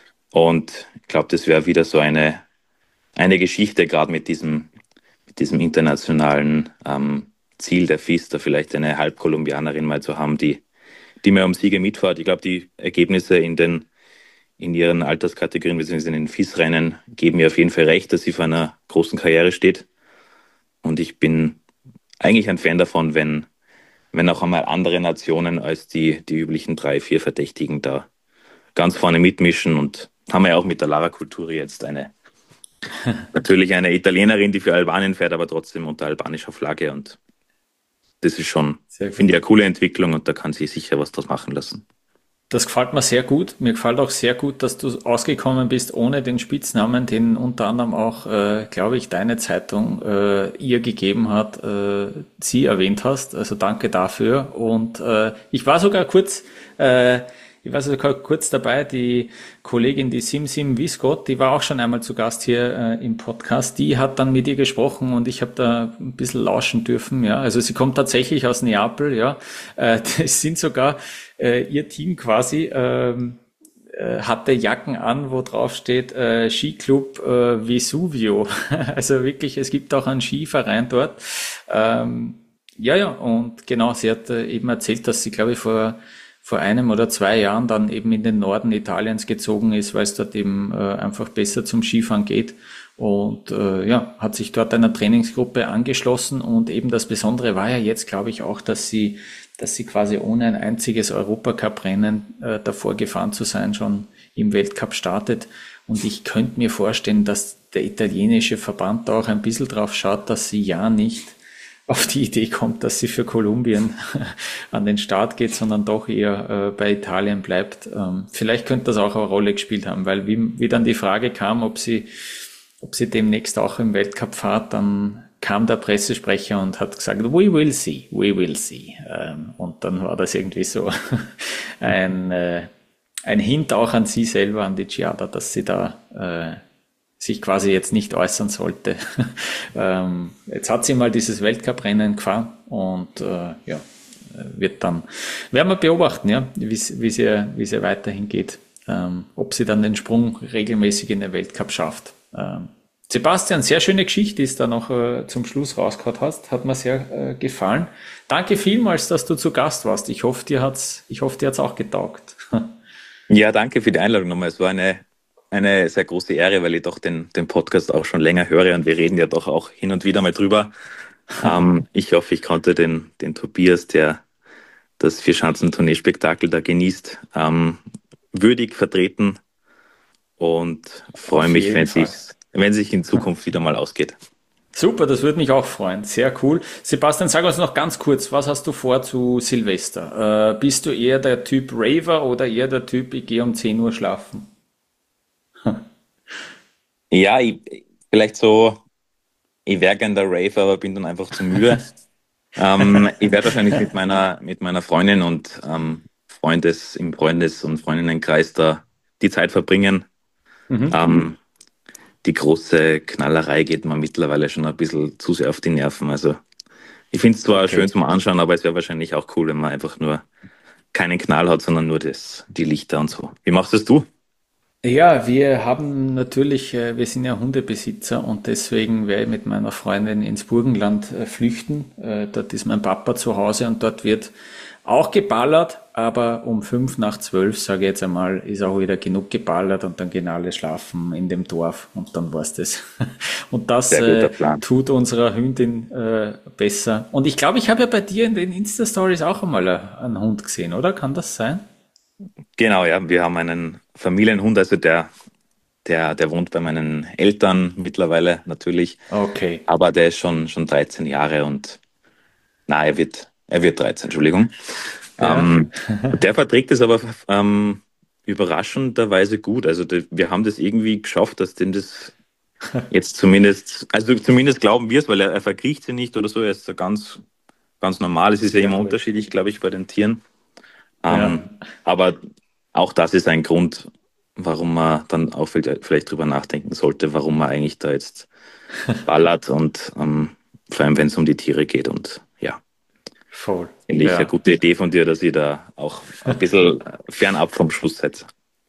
Und ich glaube, das wäre wieder so eine, eine Geschichte, gerade mit diesem, mit diesem internationalen ähm, Ziel der F I S, da vielleicht eine Halbkolumbianerin mal zu haben, die, die mehr um Siege mitfährt. Ich glaube, die Ergebnisse in den in ihren Alterskategorien bzw. in den F I S-Rennen geben mir auf jeden Fall recht, dass sie vor einer großen Karriere steht. Und ich bin eigentlich ein Fan davon, wenn, wenn auch einmal andere Nationen als die, die üblichen drei, vier Verdächtigen da ganz vorne mitmischen. Und haben wir ja auch mit der Lara Culturi jetzt eine, natürlich eine Italienerin, die für Albanien fährt, aber trotzdem unter albanischer Flagge. Und das ist schon, Sehr gut. finde ich, eine coole Entwicklung und da kann sie sicher was draus machen lassen. Das gefällt mir sehr gut. Mir gefällt auch sehr gut, dass du ausgekommen bist ohne den Spitznamen, den unter anderem auch, äh, glaube ich, deine Zeitung äh, ihr gegeben hat, äh, sie erwähnt hast. Also danke dafür. Und äh, ich war sogar kurz, äh, ich war sogar kurz dabei, die Kollegin, die Sim Sim Viscott, die war auch schon einmal zu Gast hier äh, im Podcast, die hat dann mit ihr gesprochen und ich habe da ein bisschen lauschen dürfen. Ja, also sie kommt tatsächlich aus Neapel. Ja, äh, das sind sogar äh, ihr Team quasi. Ähm, äh, hatte Jacken an, wo drauf steht äh, Skiclub äh, Vesuvio. Also wirklich, es gibt auch einen Skiverein dort. Ähm, ja, ja, und genau, sie hat äh, eben erzählt, dass sie, glaube ich, vor vor einem oder zwei Jahren dann eben in den Norden Italiens gezogen ist, weil es dort eben äh, einfach besser zum Skifahren geht. Und äh, ja, hat sich dort einer Trainingsgruppe angeschlossen. Und eben das Besondere war ja jetzt, glaube ich, auch, dass sie, dass sie quasi ohne ein einziges Europacup-Rennen äh, davor gefahren zu sein, schon im Weltcup startet. Und ich könnte mir vorstellen, dass der italienische Verband da auch ein bisschen drauf schaut, dass sie ja nicht auf die Idee kommt, dass sie für Kolumbien an den Start geht, sondern doch eher äh, bei Italien bleibt. Ähm, vielleicht könnte das auch eine Rolle gespielt haben, weil wie, wie dann die Frage kam, ob sie, ob sie demnächst auch im Weltcup fahrt, dann kam der Pressesprecher und hat gesagt, we will see, we will see. Ähm, und dann war das irgendwie so ein, äh, ein Hint auch an sie selber, an die Giada, dass sie da äh, sich quasi jetzt nicht äußern sollte. ähm, jetzt hat sie mal dieses Weltcuprennen gefahren und äh, ja, wird dann, werden wir beobachten, ja, wie wie sie, wie sie weiterhin geht, ähm, ob sie dann den Sprung regelmäßig in den Weltcup schafft. Ähm, Sebastian, sehr schöne Geschichte, die du da noch äh, zum Schluss rausgehauen hast, hat mir sehr äh, gefallen. Danke vielmals, dass du zu Gast warst. Ich hoffe, dir hat's, ich hoffe, dir hat's auch getaugt. Ja, danke für die Einladung nochmal. Es war eine Eine sehr große Ehre, weil ich doch den, den Podcast auch schon länger höre und wir reden ja doch auch hin und wieder mal drüber. ähm, ich hoffe, ich konnte den, den Tobias, der das Vierschanzentournee-Spektakel da genießt, ähm, würdig vertreten und freue Auf mich, jeden wenn Fall. sich wenn sich in Zukunft wieder mal ausgeht. Super, das würde mich auch freuen. Sehr cool. Sebastian, sag uns noch ganz kurz, was hast du vor zu Silvester? Äh, bist du eher der Typ Raver oder eher der Typ, ich gehe um zehn Uhr schlafen? Ja, ich, vielleicht so, ich wäre gern der Raver, aber bin dann einfach zu müde. ähm, ich werde wahrscheinlich mit meiner, mit meiner Freundin und ähm, Freundes, im Freundes- und Freundinnenkreis da die Zeit verbringen. Mhm. Ähm, die große Knallerei geht mir mittlerweile schon ein bisschen zu sehr auf die Nerven. Also ich finde es zwar Okay. schön zum Anschauen, aber es wäre wahrscheinlich auch cool, wenn man einfach nur keinen Knall hat, sondern nur das, die Lichter und so. Wie machst das du? Ja, wir haben natürlich, äh, wir sind ja Hundebesitzer und deswegen werde ich mit meiner Freundin ins Burgenland äh, flüchten. Äh, Dort ist mein Papa zu Hause und dort wird auch geballert, aber um fünf nach zwölf, sage ich jetzt einmal, ist auch wieder genug geballert und dann gehen alle schlafen in dem Dorf und dann war's das. Und das Sehr guter äh, Plan. tut unserer Hündin äh, besser. Und ich glaube, ich habe ja bei dir in den Insta-Stories auch einmal äh, einen Hund gesehen, oder? Kann das sein? Genau, ja, wir haben einen Familienhund, also der, der, der wohnt bei meinen Eltern mittlerweile natürlich, Okay. aber der ist schon, schon dreizehn Jahre und na, er wird, er wird dreizehn, Entschuldigung. Ja. Ähm, der verträgt es aber ähm, überraschenderweise gut. Also der, wir haben das irgendwie geschafft, dass dem das jetzt zumindest, also zumindest glauben wir es, weil er, er verkriecht sie nicht oder so, er ist so ganz, ganz normal. Es ist ja Sehr immer gut. unterschiedlich, glaube ich, bei den Tieren. Ja. Ähm, aber auch das ist ein Grund, warum man dann auch vielleicht, vielleicht drüber nachdenken sollte, warum man eigentlich da jetzt ballert und ähm, vor allem, wenn es um die Tiere geht. Und ja, Voll. finde ich eine Ja. gute Idee von dir, dass ihr da auch ein bisschen fernab vom Schuss seid.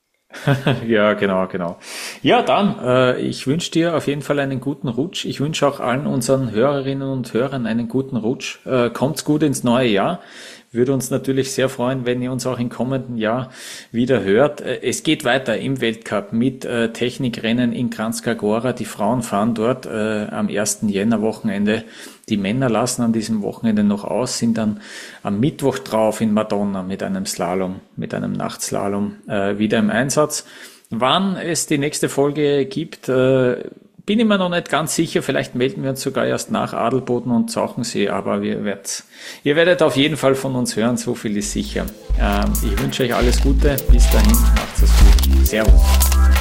Ja, genau, genau. Ja, dann, äh, ich wünsche dir auf jeden Fall einen guten Rutsch. Ich wünsche auch allen unseren Hörerinnen und Hörern einen guten Rutsch. Äh, kommt's gut ins neue Jahr. Würde uns natürlich sehr freuen, wenn ihr uns auch im kommenden Jahr wieder hört. Äh, Es geht weiter im Weltcup mit äh, Technikrennen in Kranjska Gora. Die Frauen fahren dort äh, am ersten Jänner-Wochenende. Die Männer lassen an diesem Wochenende noch aus, sind dann am Mittwoch drauf in Madonna mit einem Slalom, mit einem Nachtslalom äh, wieder im Einsatz. Wann es die nächste Folge gibt, äh, bin ich mir noch nicht ganz sicher. Vielleicht melden wir uns sogar erst nach Adelboden und Zauchensee, aber wir werdet, ihr werdet auf jeden Fall von uns hören, so viel ist sicher. Ähm, ich wünsche euch alles Gute, bis dahin, macht's es gut. Servus.